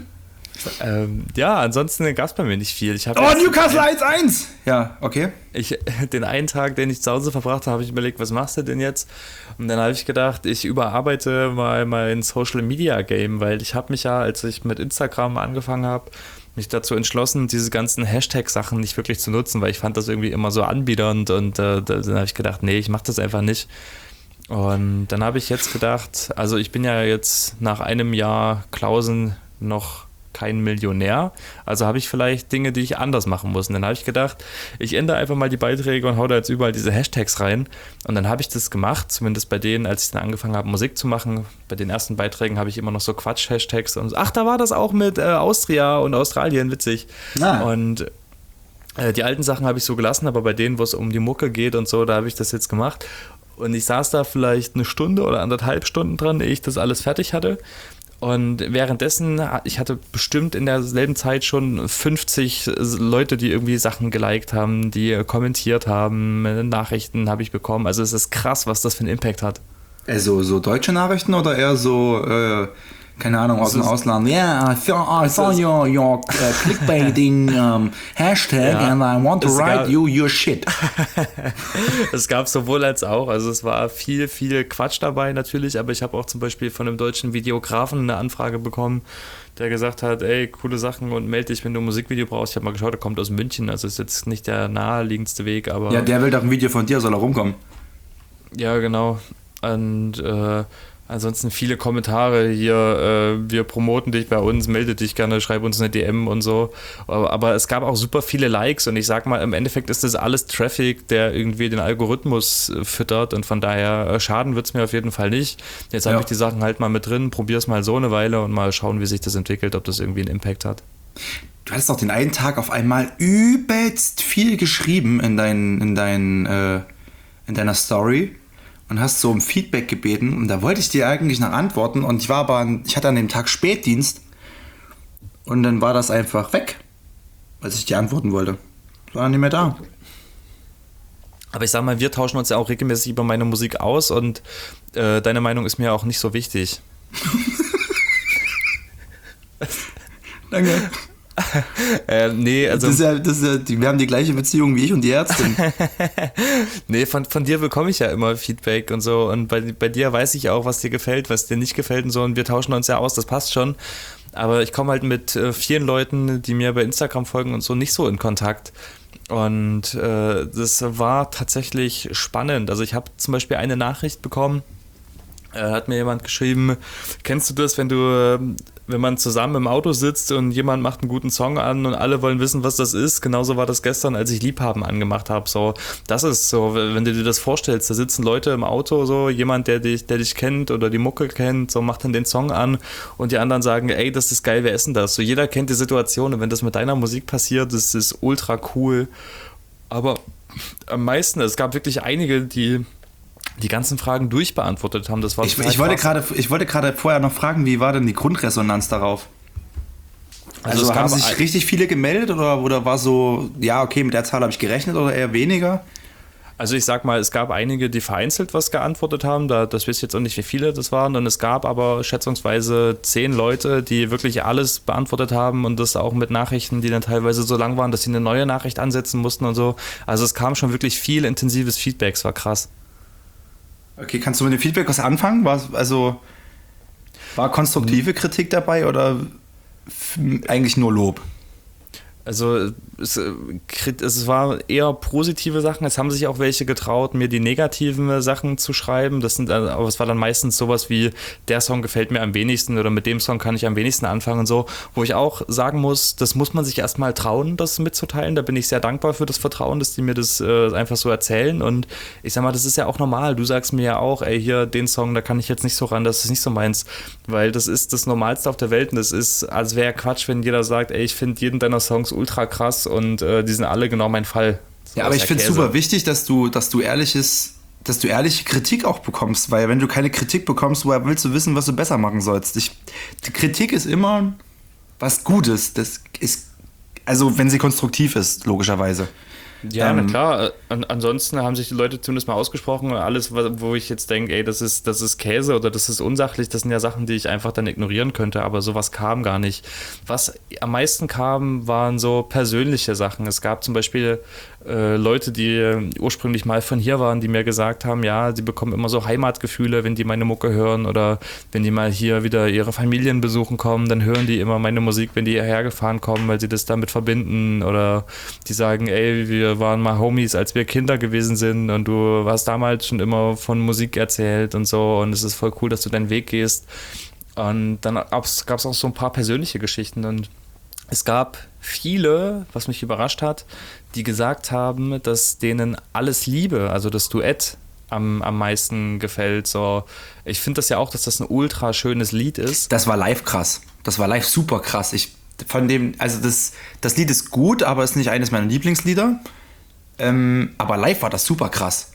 Ja, ansonsten gab es bei mir nicht viel. Newcastle 1-1! Ja, okay. Den einen Tag, den ich zu Hause verbracht habe, habe ich überlegt, was machst du denn jetzt? Und dann habe ich gedacht, ich überarbeite mal mein Social Media Game, weil ich habe mich ja, als ich mit Instagram angefangen habe, mich dazu entschlossen, diese ganzen Hashtag-Sachen nicht wirklich zu nutzen, weil ich fand das irgendwie immer so anbiedernd und dann habe ich gedacht, nee, ich mache das einfach nicht. Und dann habe ich jetzt gedacht, also ich bin ja jetzt nach einem Jahr Klausen noch kein Millionär, also habe ich vielleicht Dinge, die ich anders machen muss. Und dann habe ich gedacht, ich ändere einfach mal die Beiträge und hau da jetzt überall diese Hashtags rein. Und dann habe ich das gemacht, zumindest bei denen, als ich dann angefangen habe, Musik zu machen. Bei den ersten Beiträgen habe ich immer noch so Quatsch-Hashtags und ach, da war das auch mit Austria und Australien, witzig. Und die alten Sachen habe ich so gelassen, aber bei denen, wo es um die Mucke geht und so, da habe ich das jetzt gemacht. Und ich saß da vielleicht eine Stunde oder 1,5 Stunden dran, ehe ich das alles fertig hatte. Und währenddessen, ich hatte bestimmt in derselben Zeit schon 50 Leute, die irgendwie Sachen geliked haben, die kommentiert haben, Nachrichten habe ich bekommen. Also es ist krass, was das für einen Impact hat. Also so deutsche Nachrichten oder eher so, keine Ahnung, aus dem Ausland? Yeah, I saw your clickbaiting hashtag and I want to write you your shit. Es gab sowohl als auch, also es war viel Quatsch dabei natürlich, aber ich habe auch zum Beispiel von einem deutschen Videografen eine Anfrage bekommen, der gesagt hat, ey, coole Sachen und melde dich, wenn du ein Musikvideo brauchst. Ich habe mal geschaut, er kommt aus München, also ist jetzt nicht der naheliegendste Weg, aber... Ja, der will doch ein Video von dir, soll er rumkommen. Ja, genau. Und ansonsten viele Kommentare hier, wir promoten dich bei uns, melde dich gerne, schreib uns eine DM und so. Aber es gab auch super viele Likes und ich sag mal, im Endeffekt ist das alles Traffic, der irgendwie den Algorithmus füttert und von daher schaden wird es mir auf jeden Fall nicht. Jetzt habe ich die Sachen halt mal mit drin, probier es mal so eine Weile und mal schauen, wie sich das entwickelt, ob das irgendwie einen Impact hat. Du hattest doch den einen Tag auf einmal übelst viel geschrieben in deiner Story. Und hast so um Feedback gebeten und da wollte ich dir eigentlich nach antworten und ich hatte an dem Tag Spätdienst und dann war das einfach weg, als ich dir antworten wollte. War nicht mehr da. Aber ich sag mal, wir tauschen uns ja auch regelmäßig über meine Musik aus und deine Meinung ist mir auch nicht so wichtig. Danke. Nee, also. Wir haben die gleiche Beziehung wie ich und die Ärztin. Nee, von dir bekomme ich ja immer Feedback und so. Und bei dir weiß ich auch, was dir gefällt, was dir nicht gefällt und so. Und wir tauschen uns ja aus, das passt schon. Aber ich komme halt mit vielen Leuten, die mir bei Instagram folgen und so, nicht so in Kontakt. Und das war tatsächlich spannend. Also ich habe zum Beispiel eine Nachricht bekommen, hat mir jemand geschrieben, kennst du das, wenn man zusammen im Auto sitzt und jemand macht einen guten Song an und alle wollen wissen, was das ist? Genauso war das gestern, als ich Liebhaben angemacht habe. So, das ist so, wenn du dir das vorstellst, da sitzen Leute im Auto, so jemand, der dich kennt oder die Mucke kennt, so macht dann den Song an und die anderen sagen, ey, das ist geil, wer ist denn das? So, jeder kennt die Situation und wenn das mit deiner Musik passiert, das ist ultra cool. Aber am meisten, es gab wirklich einige, die ganzen Fragen durchbeantwortet haben. Das war ich wollte gerade vorher noch fragen, wie war denn die Grundresonanz darauf? Also haben sich richtig viele gemeldet oder war so, ja, okay, mit der Zahl habe ich gerechnet oder eher weniger? Also ich sag mal, es gab einige, die vereinzelt was geantwortet haben, das weiß ich jetzt auch nicht, wie viele das waren, und es gab aber schätzungsweise 10 Leute, die wirklich alles beantwortet haben und das auch mit Nachrichten, die dann teilweise so lang waren, dass sie eine neue Nachricht ansetzen mussten und so. Also es kam schon wirklich viel intensives Feedback, es war krass. Okay, kannst du mit dem Feedback was anfangen? War konstruktive Kritik dabei oder eigentlich nur Lob? Also es war eher positive Sachen. Es haben sich auch welche getraut, mir die negativen Sachen zu schreiben. Aber es war dann meistens sowas wie, der Song gefällt mir am wenigsten oder mit dem Song kann ich am wenigsten anfangen und so. Wo ich auch sagen muss, das muss man sich erstmal trauen, das mitzuteilen. Da bin ich sehr dankbar für das Vertrauen, dass die mir das einfach so erzählen. Und ich sag mal, das ist ja auch normal. Du sagst mir ja auch, ey, hier, den Song, da kann ich jetzt nicht so ran, das ist nicht so meins. Weil das ist das Normalste auf der Welt und das ist, als wäre Quatsch, wenn jeder sagt, ey, ich finde jeden deiner Songs ultra krass und die sind alle genau mein Fall. So, ja, aber ich finde es super wichtig, dass du ehrliches dass du ehrliche Kritik auch bekommst, weil wenn du keine Kritik bekommst, woher willst du wissen, was du besser machen sollst? Die Kritik ist immer was Gutes. Das ist, also wenn sie konstruktiv ist, logischerweise. Ja, na klar. Ansonsten haben sich die Leute zumindest mal ausgesprochen. Alles, wo ich jetzt denke, ey, das ist Käse oder das ist unsachlich, das sind ja Sachen, die ich einfach dann ignorieren könnte, aber sowas kam gar nicht. Was am meisten kam, waren so persönliche Sachen. Es gab zum Beispiel Leute, die ursprünglich mal von hier waren, die mir gesagt haben, ja, sie bekommen immer so Heimatgefühle, wenn die meine Mucke hören oder wenn die mal hier wieder ihre Familien besuchen kommen, dann hören die immer meine Musik, wenn die hierher gefahren kommen, weil sie das damit verbinden oder die sagen, ey, wir waren mal Homies, als wir Kinder gewesen sind und du hast damals schon immer von Musik erzählt und so und es ist voll cool, dass du deinen Weg gehst. Und dann gab es auch so ein paar persönliche Geschichten und es gab viele, was mich überrascht hat, die gesagt haben, dass denen Alles Liebe, also das Duett, am meisten gefällt. So, ich finde das ja auch, dass das ein ultra schönes Lied ist. Das war live krass. Das war live super krass. Das Lied ist gut, aber ist nicht eines meiner Lieblingslieder. Aber live war das super krass.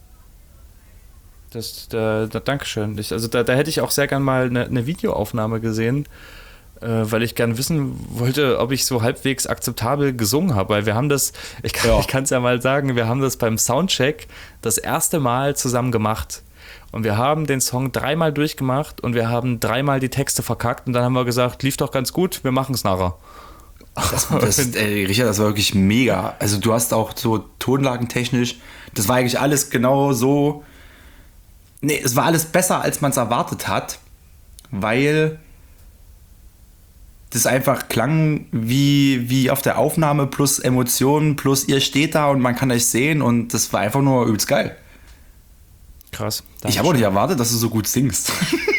Dankeschön. Da hätte ich auch sehr gern mal eine Videoaufnahme gesehen, weil ich gern wissen wollte, ob ich so halbwegs akzeptabel gesungen habe. Weil wir haben das, ich kann es ja mal sagen, wir haben das beim Soundcheck das erste Mal zusammen gemacht. Und wir haben den Song 3-mal durchgemacht und wir haben 3-mal die Texte verkackt und dann haben wir gesagt, lief doch ganz gut, wir machen es nachher. Richard, das war wirklich mega. Also du hast auch so tonlagentechnisch, das war eigentlich alles genau so. Nee, es war alles besser, als man es erwartet hat, weil das einfach klang wie auf der Aufnahme plus Emotionen plus ihr steht da und man kann euch sehen und das war einfach nur übelst geil. Krass. Ich habe auch nicht erwartet, dass du so gut singst.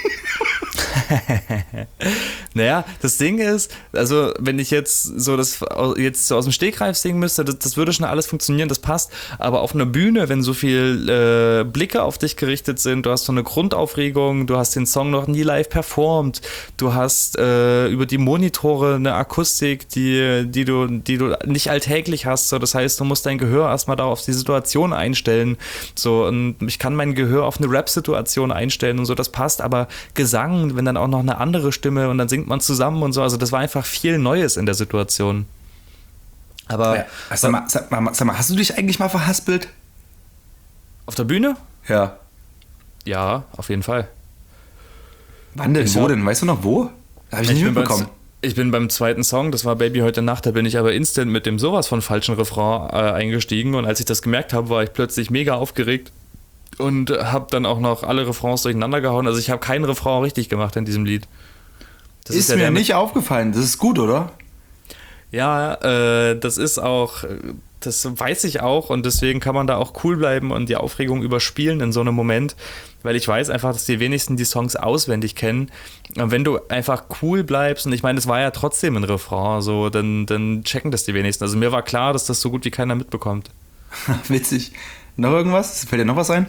Naja, das Ding ist, also wenn ich jetzt so aus dem Stegreif singen müsste, das würde schon alles funktionieren, das passt, aber auf einer Bühne, wenn so viel Blicke auf dich gerichtet sind, du hast so eine Grundaufregung, du hast den Song noch nie live performt, du hast über die Monitore eine Akustik, die du nicht alltäglich hast, so, das heißt, du musst dein Gehör erstmal da auf die Situation einstellen, so, und ich kann mein Gehör auf eine Rap-Situation einstellen und so, das passt, aber Gesang, wenn dann auch noch eine andere Stimme und dann singt man zusammen und so, also das war einfach viel Neues in der Situation. Aber ja, sag mal, hast du dich eigentlich mal verhaspelt? Auf der Bühne? Ja. Ja, auf jeden Fall. Wann denn? Wo denn? Weißt du noch wo? Habe ich nicht mitbekommen. Ich bin beim zweiten Song, das war Baby heute Nacht, da bin ich aber instant mit dem sowas von falschen Refrain eingestiegen und als ich das gemerkt habe, war ich plötzlich mega aufgeregt und habe dann auch noch alle Refrains durcheinander gehauen. Also ich habe keinen Refrain richtig gemacht in diesem Lied. Das ist mir nicht aufgefallen. Das ist gut, oder? Ja, das ist auch, das weiß ich auch und deswegen kann man da auch cool bleiben und die Aufregung überspielen in so einem Moment, weil ich weiß einfach, dass die wenigsten die Songs auswendig kennen. Und wenn du einfach cool bleibst, und ich meine, es war ja trotzdem ein Refrain, so, dann checken das die wenigsten. Also mir war klar, dass das so gut wie keiner mitbekommt. Witzig. Noch irgendwas? Fällt dir noch was ein?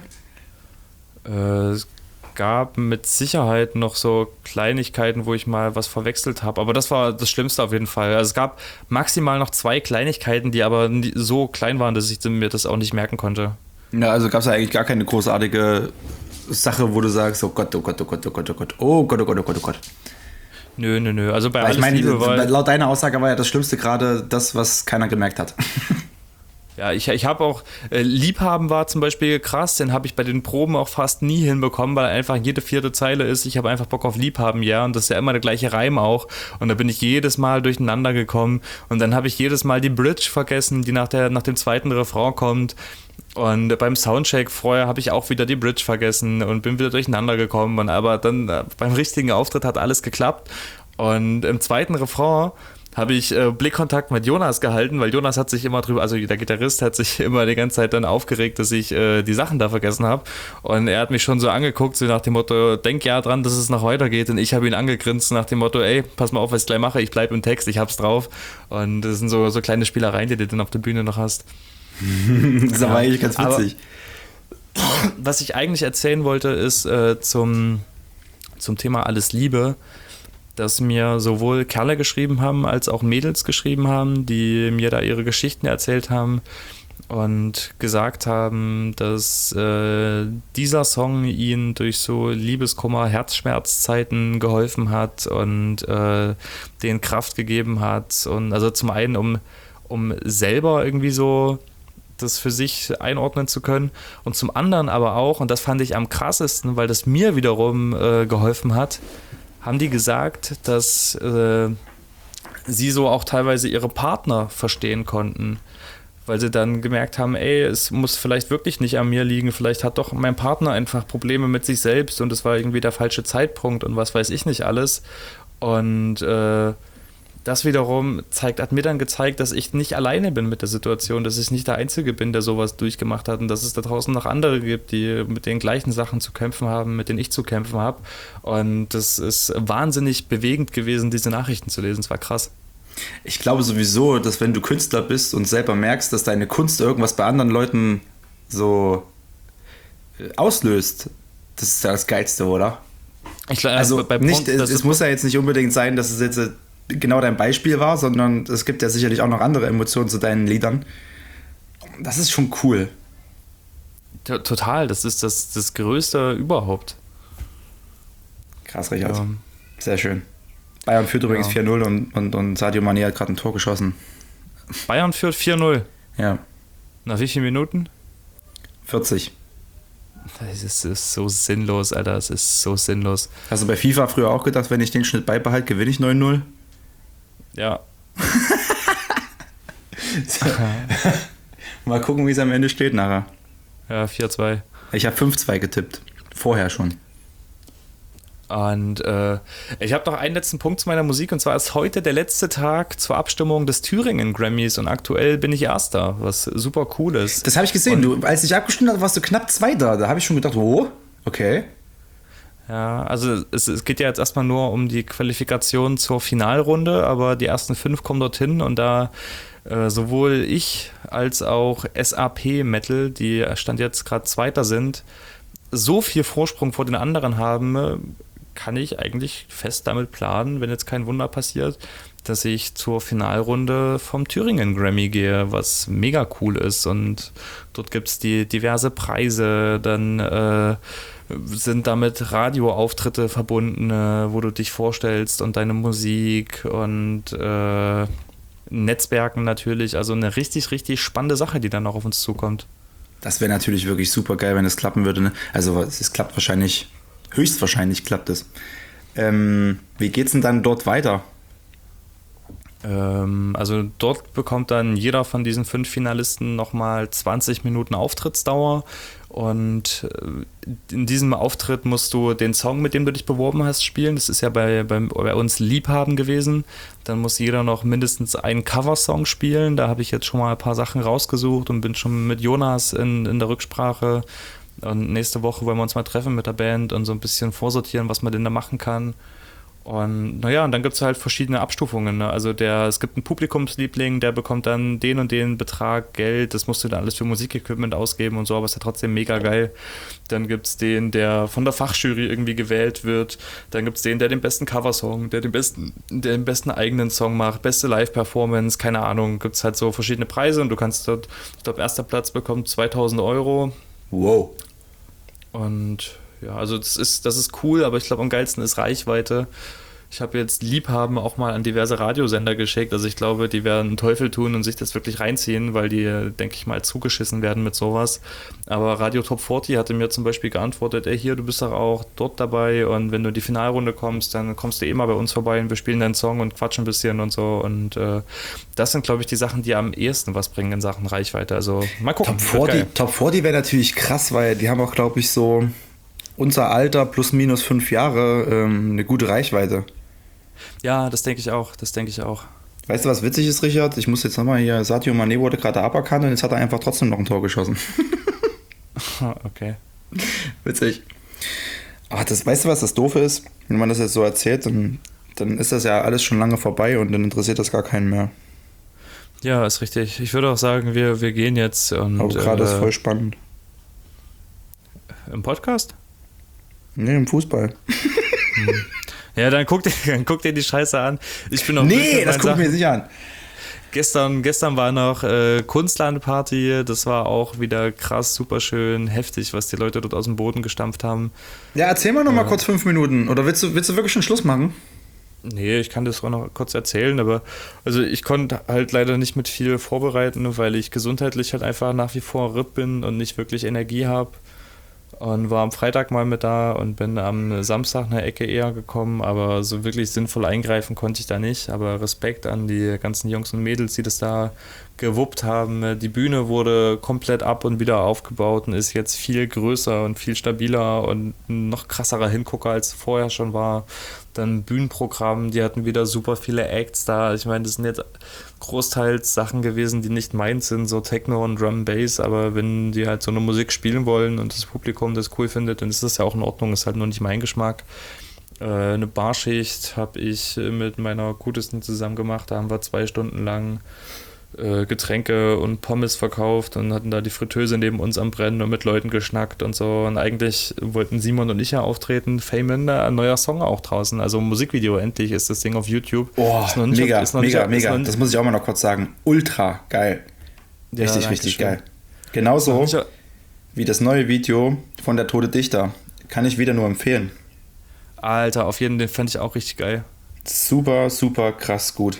Es gab mit Sicherheit noch so Kleinigkeiten, wo ich mal was verwechselt habe, aber das war das Schlimmste auf jeden Fall. Also es gab maximal noch 2 Kleinigkeiten, die aber so klein waren, dass ich mir das auch nicht merken konnte. Ja, also gab es ja eigentlich gar keine großartige Sache, wo du sagst, oh Gott, oh Gott, oh Gott, oh Gott, oh Gott, oh Gott, oh Gott, oh Gott, oh Gott. Nö. Also bei Alles Liebe war... Laut deiner Aussage war ja das Schlimmste gerade das, was keiner gemerkt hat. Ja, ich habe auch, Liebhaben war zum Beispiel krass, den habe ich bei den Proben auch fast nie hinbekommen, weil einfach jede 4. Zeile ist, ich habe einfach Bock auf Liebhaben, ja, und das ist ja immer der gleiche Reim auch und da bin ich jedes Mal durcheinander gekommen und dann habe ich jedes Mal die Bridge vergessen, die nach dem zweiten Refrain kommt und beim Soundcheck vorher habe ich auch wieder die Bridge vergessen und bin wieder durcheinander gekommen, aber dann beim richtigen Auftritt hat alles geklappt und im zweiten Refrain habe ich Blickkontakt mit Jonas gehalten, weil Jonas hat sich immer drüber, also der Gitarrist hat sich immer die ganze Zeit dann aufgeregt, dass ich die Sachen da vergessen habe und er hat mich schon so angeguckt, so nach dem Motto, denk ja dran, dass es noch weitergeht und ich habe ihn angegrinst nach dem Motto, ey, pass mal auf, was ich gleich mache, ich bleibe im Text, ich hab's drauf und das sind so kleine Spielereien, die du dann auf der Bühne noch hast. Das war eigentlich ganz witzig. Aber, was ich eigentlich erzählen wollte, ist zum Thema Alles Liebe, dass mir sowohl Kerle geschrieben haben, als auch Mädels geschrieben haben, die mir da ihre Geschichten erzählt haben. und gesagt haben, dass dieser Song ihnen durch so Liebeskummer, Herzschmerzzeiten geholfen hat und denen Kraft gegeben hat. Und also zum einen, um selber irgendwie so das für sich einordnen zu können und zum anderen aber auch, und das fand ich am krassesten, weil das mir wiederum geholfen hat, haben die gesagt, dass sie so auch teilweise ihre Partner verstehen konnten, weil sie dann gemerkt haben, ey, es muss vielleicht wirklich nicht an mir liegen, vielleicht hat doch mein Partner einfach Probleme mit sich selbst und es war irgendwie der falsche Zeitpunkt und was weiß ich nicht alles. Und das wiederum hat mir dann gezeigt, dass ich nicht alleine bin mit der Situation, dass ich nicht der Einzige bin, der sowas durchgemacht hat und dass es da draußen noch andere gibt, die mit den gleichen Sachen zu kämpfen haben, mit denen ich zu kämpfen habe. Und das ist wahnsinnig bewegend gewesen, diese Nachrichten zu lesen. Es war krass. Ich glaube sowieso, dass wenn du Künstler bist und selber merkst, dass deine Kunst irgendwas bei anderen Leuten so auslöst, das ist ja das Geilste, oder? Also es muss ja jetzt nicht unbedingt sein, dass es jetzt genau dein Beispiel war, sondern es gibt ja sicherlich auch noch andere Emotionen zu deinen Liedern. Das ist schon cool. Total, das ist das Größte überhaupt. Krass, Richard. Sehr schön. Bayern führt übrigens 4-0 und Sadio Mané hat gerade ein Tor geschossen. Bayern führt 4-0? Ja. Nach wie vielen Minuten? 40. Das ist so sinnlos, Alter. Das ist so sinnlos. Hast du bei FIFA früher auch gedacht, wenn ich den Schnitt beibehalte, gewinne ich 9-0? Ja. Mal gucken, wie es am Ende steht nachher. Ja, 4-2. Ich habe 5-2 getippt. Vorher schon. Und ich habe noch einen letzten Punkt zu meiner Musik, und zwar ist heute der letzte Tag zur Abstimmung des Thüringen Grammys und aktuell bin ich Erster, was super cool ist. Das habe ich gesehen. Als ich abgestimmt habe, warst du knapp Zweiter. Da habe ich schon gedacht, oh, okay. Ja, also es geht ja jetzt erstmal nur um die Qualifikation zur Finalrunde, aber die ersten 5 kommen dorthin und da sowohl ich als auch SAP Metal, die Stand jetzt gerade Zweiter sind, so viel Vorsprung vor den anderen haben, kann ich eigentlich fest damit planen, wenn jetzt kein Wunder passiert, dass ich zur Finalrunde vom Thüringen Grammy gehe, was mega cool ist. Und dort gibt es die diverse Preise, dann sind damit Radioauftritte verbunden, wo du dich vorstellst und deine Musik und Netzwerken natürlich. Also eine richtig, richtig spannende Sache, die dann noch auf uns zukommt. Das wäre natürlich wirklich super geil, wenn es klappen würde. Ne? Also es klappt wahrscheinlich, höchstwahrscheinlich klappt es. Wie geht's denn dann dort weiter? Also dort bekommt dann jeder von diesen 5 Finalisten nochmal 20 Minuten Auftrittsdauer und in diesem Auftritt musst du den Song, mit dem du dich beworben hast, spielen. Das ist ja bei uns Liebhaben gewesen. Dann muss jeder noch mindestens einen Coversong spielen. Da habe ich jetzt schon mal ein paar Sachen rausgesucht und bin schon mit Jonas in der Rücksprache. Und nächste Woche wollen wir uns mal treffen mit der Band und so ein bisschen vorsortieren, was man denn da machen kann. Und naja, und dann gibt es halt verschiedene Abstufungen. Ne? Also es gibt einen Publikumsliebling, der bekommt dann den und den Betrag Geld, das musst du dann alles für Musikequipment ausgeben und so, aber ist ja trotzdem mega geil. Dann gibt es den, der von der Fachjury irgendwie gewählt wird. Dann gibt es den, der den besten Coversong, der den besten eigenen Song macht, beste Live-Performance, keine Ahnung. Gibt es halt so verschiedene Preise und du kannst dort, ich glaube, erster Platz bekommt 2.000 €. Wow. Und ja, also das ist cool, aber ich glaube, am geilsten ist Reichweite. Ich habe jetzt Liebhaben auch mal an diverse Radiosender geschickt. Also ich glaube, die werden einen Teufel tun und sich das wirklich reinziehen, weil die, denke ich mal, zugeschissen werden mit sowas. Aber Radio Top 40 hatte mir zum Beispiel geantwortet, ey, hier, du bist doch auch dort dabei und wenn du in die Finalrunde kommst, dann kommst du eh mal bei uns vorbei und wir spielen deinen Song und quatschen ein bisschen und so. Und das sind, glaube ich, die Sachen, die am ehesten was bringen in Sachen Reichweite. Also mal gucken. Top 40 wäre natürlich krass, weil die haben auch, glaube ich, so unser Alter plus minus 5 Jahre eine gute Reichweite. Ja, das denke ich auch. Weißt du, was witzig ist, Richard? Ich muss jetzt nochmal hier, Sadio Mané wurde gerade aberkannt und jetzt hat er einfach trotzdem noch ein Tor geschossen. Okay. Witzig. Aber weißt du, was das Doofe ist? Wenn man das jetzt so erzählt, dann ist das ja alles schon lange vorbei und dann interessiert das gar keinen mehr. Ja, ist richtig. Ich würde auch sagen, wir gehen jetzt. Und, aber gerade ist voll spannend. Im Podcast? Nee, im Fußball. Ja, dann guck dir die Scheiße an. Ich bin noch nee, das guck ich mir nicht an. Gestern war noch Kunstlandparty, das war auch wieder krass, super schön, heftig, was die Leute dort aus dem Boden gestampft haben. Ja, erzähl mal noch mal kurz 5 Minuten. Oder willst du wirklich schon Schluss machen? Nee, ich kann das auch noch kurz erzählen, aber also ich konnte halt leider nicht mit viel vorbereiten, weil ich gesundheitlich halt einfach nach wie vor RIP bin und nicht wirklich Energie habe. Und war am Freitag mal mit da und bin am Samstag eine Ecke eher gekommen, aber so wirklich sinnvoll eingreifen konnte ich da nicht. Aber Respekt an die ganzen Jungs und Mädels, die das da gewuppt haben. Die Bühne wurde komplett ab und wieder aufgebaut und ist jetzt viel größer und viel stabiler und ein noch krasserer Hingucker, als vorher schon war. Dann Bühnenprogramm, die hatten wieder super viele Acts da. Ich meine, das sind jetzt großteils Sachen gewesen, die nicht meins sind, so Techno und Drum Bass, aber wenn die halt so eine Musik spielen wollen und das Publikum das cool findet, dann ist das ja auch in Ordnung, ist halt nur nicht mein Geschmack. Eine Barschicht habe ich mit meiner Gutesten zusammen gemacht, da haben wir 2 Stunden lang Getränke und Pommes verkauft und hatten da die Fritteuse neben uns am Brennen und mit Leuten geschnackt und so. Und eigentlich wollten Simon und ich ja auftreten. Fayman, ein neuer Song auch draußen. Also ein Musikvideo, endlich ist das Ding auf YouTube. Oh, mega. Das muss ich auch mal noch kurz sagen. Ultra geil. Ja, richtig geil. Genauso wie das neue Video von Der Tote Dichter. Kann ich wieder nur empfehlen. Alter, auf jeden Fall, den fand ich auch richtig geil. Super, super krass gut.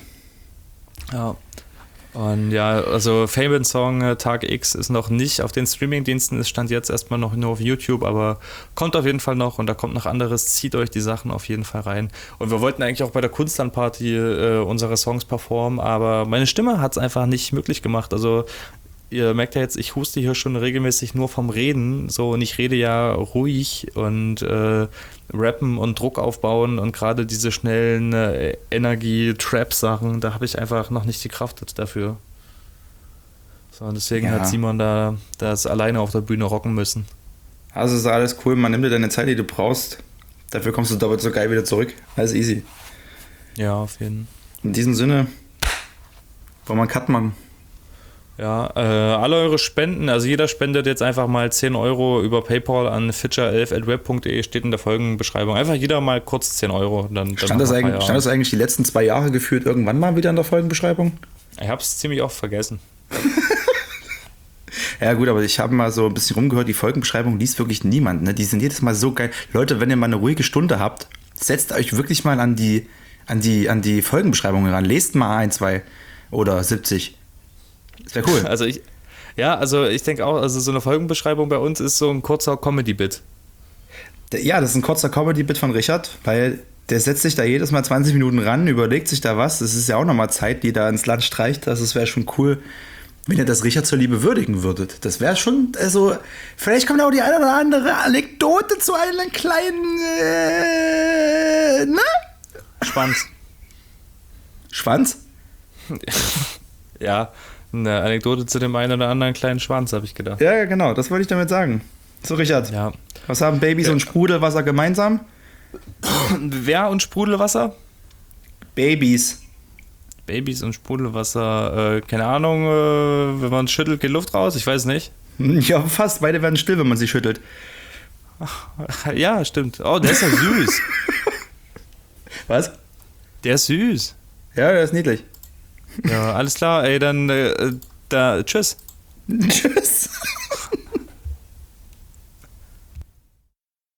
Ja. Und ja, also Fayman Song Tag X ist noch nicht auf den Streamingdiensten, es stand jetzt erstmal noch nur auf YouTube, aber kommt auf jeden Fall noch und da kommt noch anderes, zieht euch die Sachen auf jeden Fall rein. Und wir wollten eigentlich auch bei der Kunstlandparty unsere Songs performen, aber meine Stimme hat es einfach nicht möglich gemacht. Also ihr merkt ja jetzt, ich huste hier schon regelmäßig nur vom Reden, so, und ich rede ja ruhig und rappen und Druck aufbauen und gerade diese schnellen Energie-Trap-Sachen, da habe ich einfach noch nicht die Kraft dafür. So, und deswegen hat Simon da das alleine auf der Bühne rocken müssen. Also ist alles cool, man nimmt dir deine Zeit, die du brauchst. Dafür kommst du doppelt so geil wieder zurück. Alles easy. Ja, auf jeden Fall. In diesem Sinne wollen wir einen Cut machen. Ja, alle eure Spenden, also jeder spendet jetzt einfach mal 10 Euro über PayPal an fitcher11@web.de, steht in der Folgenbeschreibung. Einfach jeder mal kurz 10 Euro. Dann stand das eigentlich die letzten 2 Jahre geführt irgendwann mal wieder in der Folgenbeschreibung? Ich habe es ziemlich oft vergessen. Ja gut, aber ich habe mal so ein bisschen rumgehört, die Folgenbeschreibung liest wirklich niemand. Ne? Die sind jedes Mal so geil. Leute, wenn ihr mal eine ruhige Stunde habt, setzt euch wirklich mal an die Folgenbeschreibungen ran. Lest mal 1, 2 oder 70. Das wäre cool. Also ich denke auch, also so eine Folgenbeschreibung bei uns ist so ein kurzer Comedy-Bit. Ja, das ist ein kurzer Comedy-Bit von Richard, weil der setzt sich da jedes Mal 20 Minuten ran, überlegt sich da was. Das ist ja auch nochmal Zeit, die da ins Land streicht. Das wäre schon cool, wenn ihr das Richard zur Liebe würdigen würdet. Das wäre schon, also, vielleicht kommt auch die eine oder andere Anekdote zu einem kleinen, ne? Schwanz. Schwanz? Ja, eine Anekdote zu dem einen oder anderen kleinen Schwanz, habe ich gedacht. Ja, genau, das wollte ich damit sagen. So, Richard, was haben Babys und Sprudelwasser gemeinsam? Wer und Sprudelwasser? Babys und Sprudelwasser, keine Ahnung, wenn man schüttelt, geht Luft raus, ich weiß nicht. Ja, fast, beide werden still, wenn man sie schüttelt. Ja, stimmt. Oh, der ist ja süß. Was? Der ist süß. Ja, der ist niedlich. Ja, alles klar, ey, dann tschüss. Tschüss.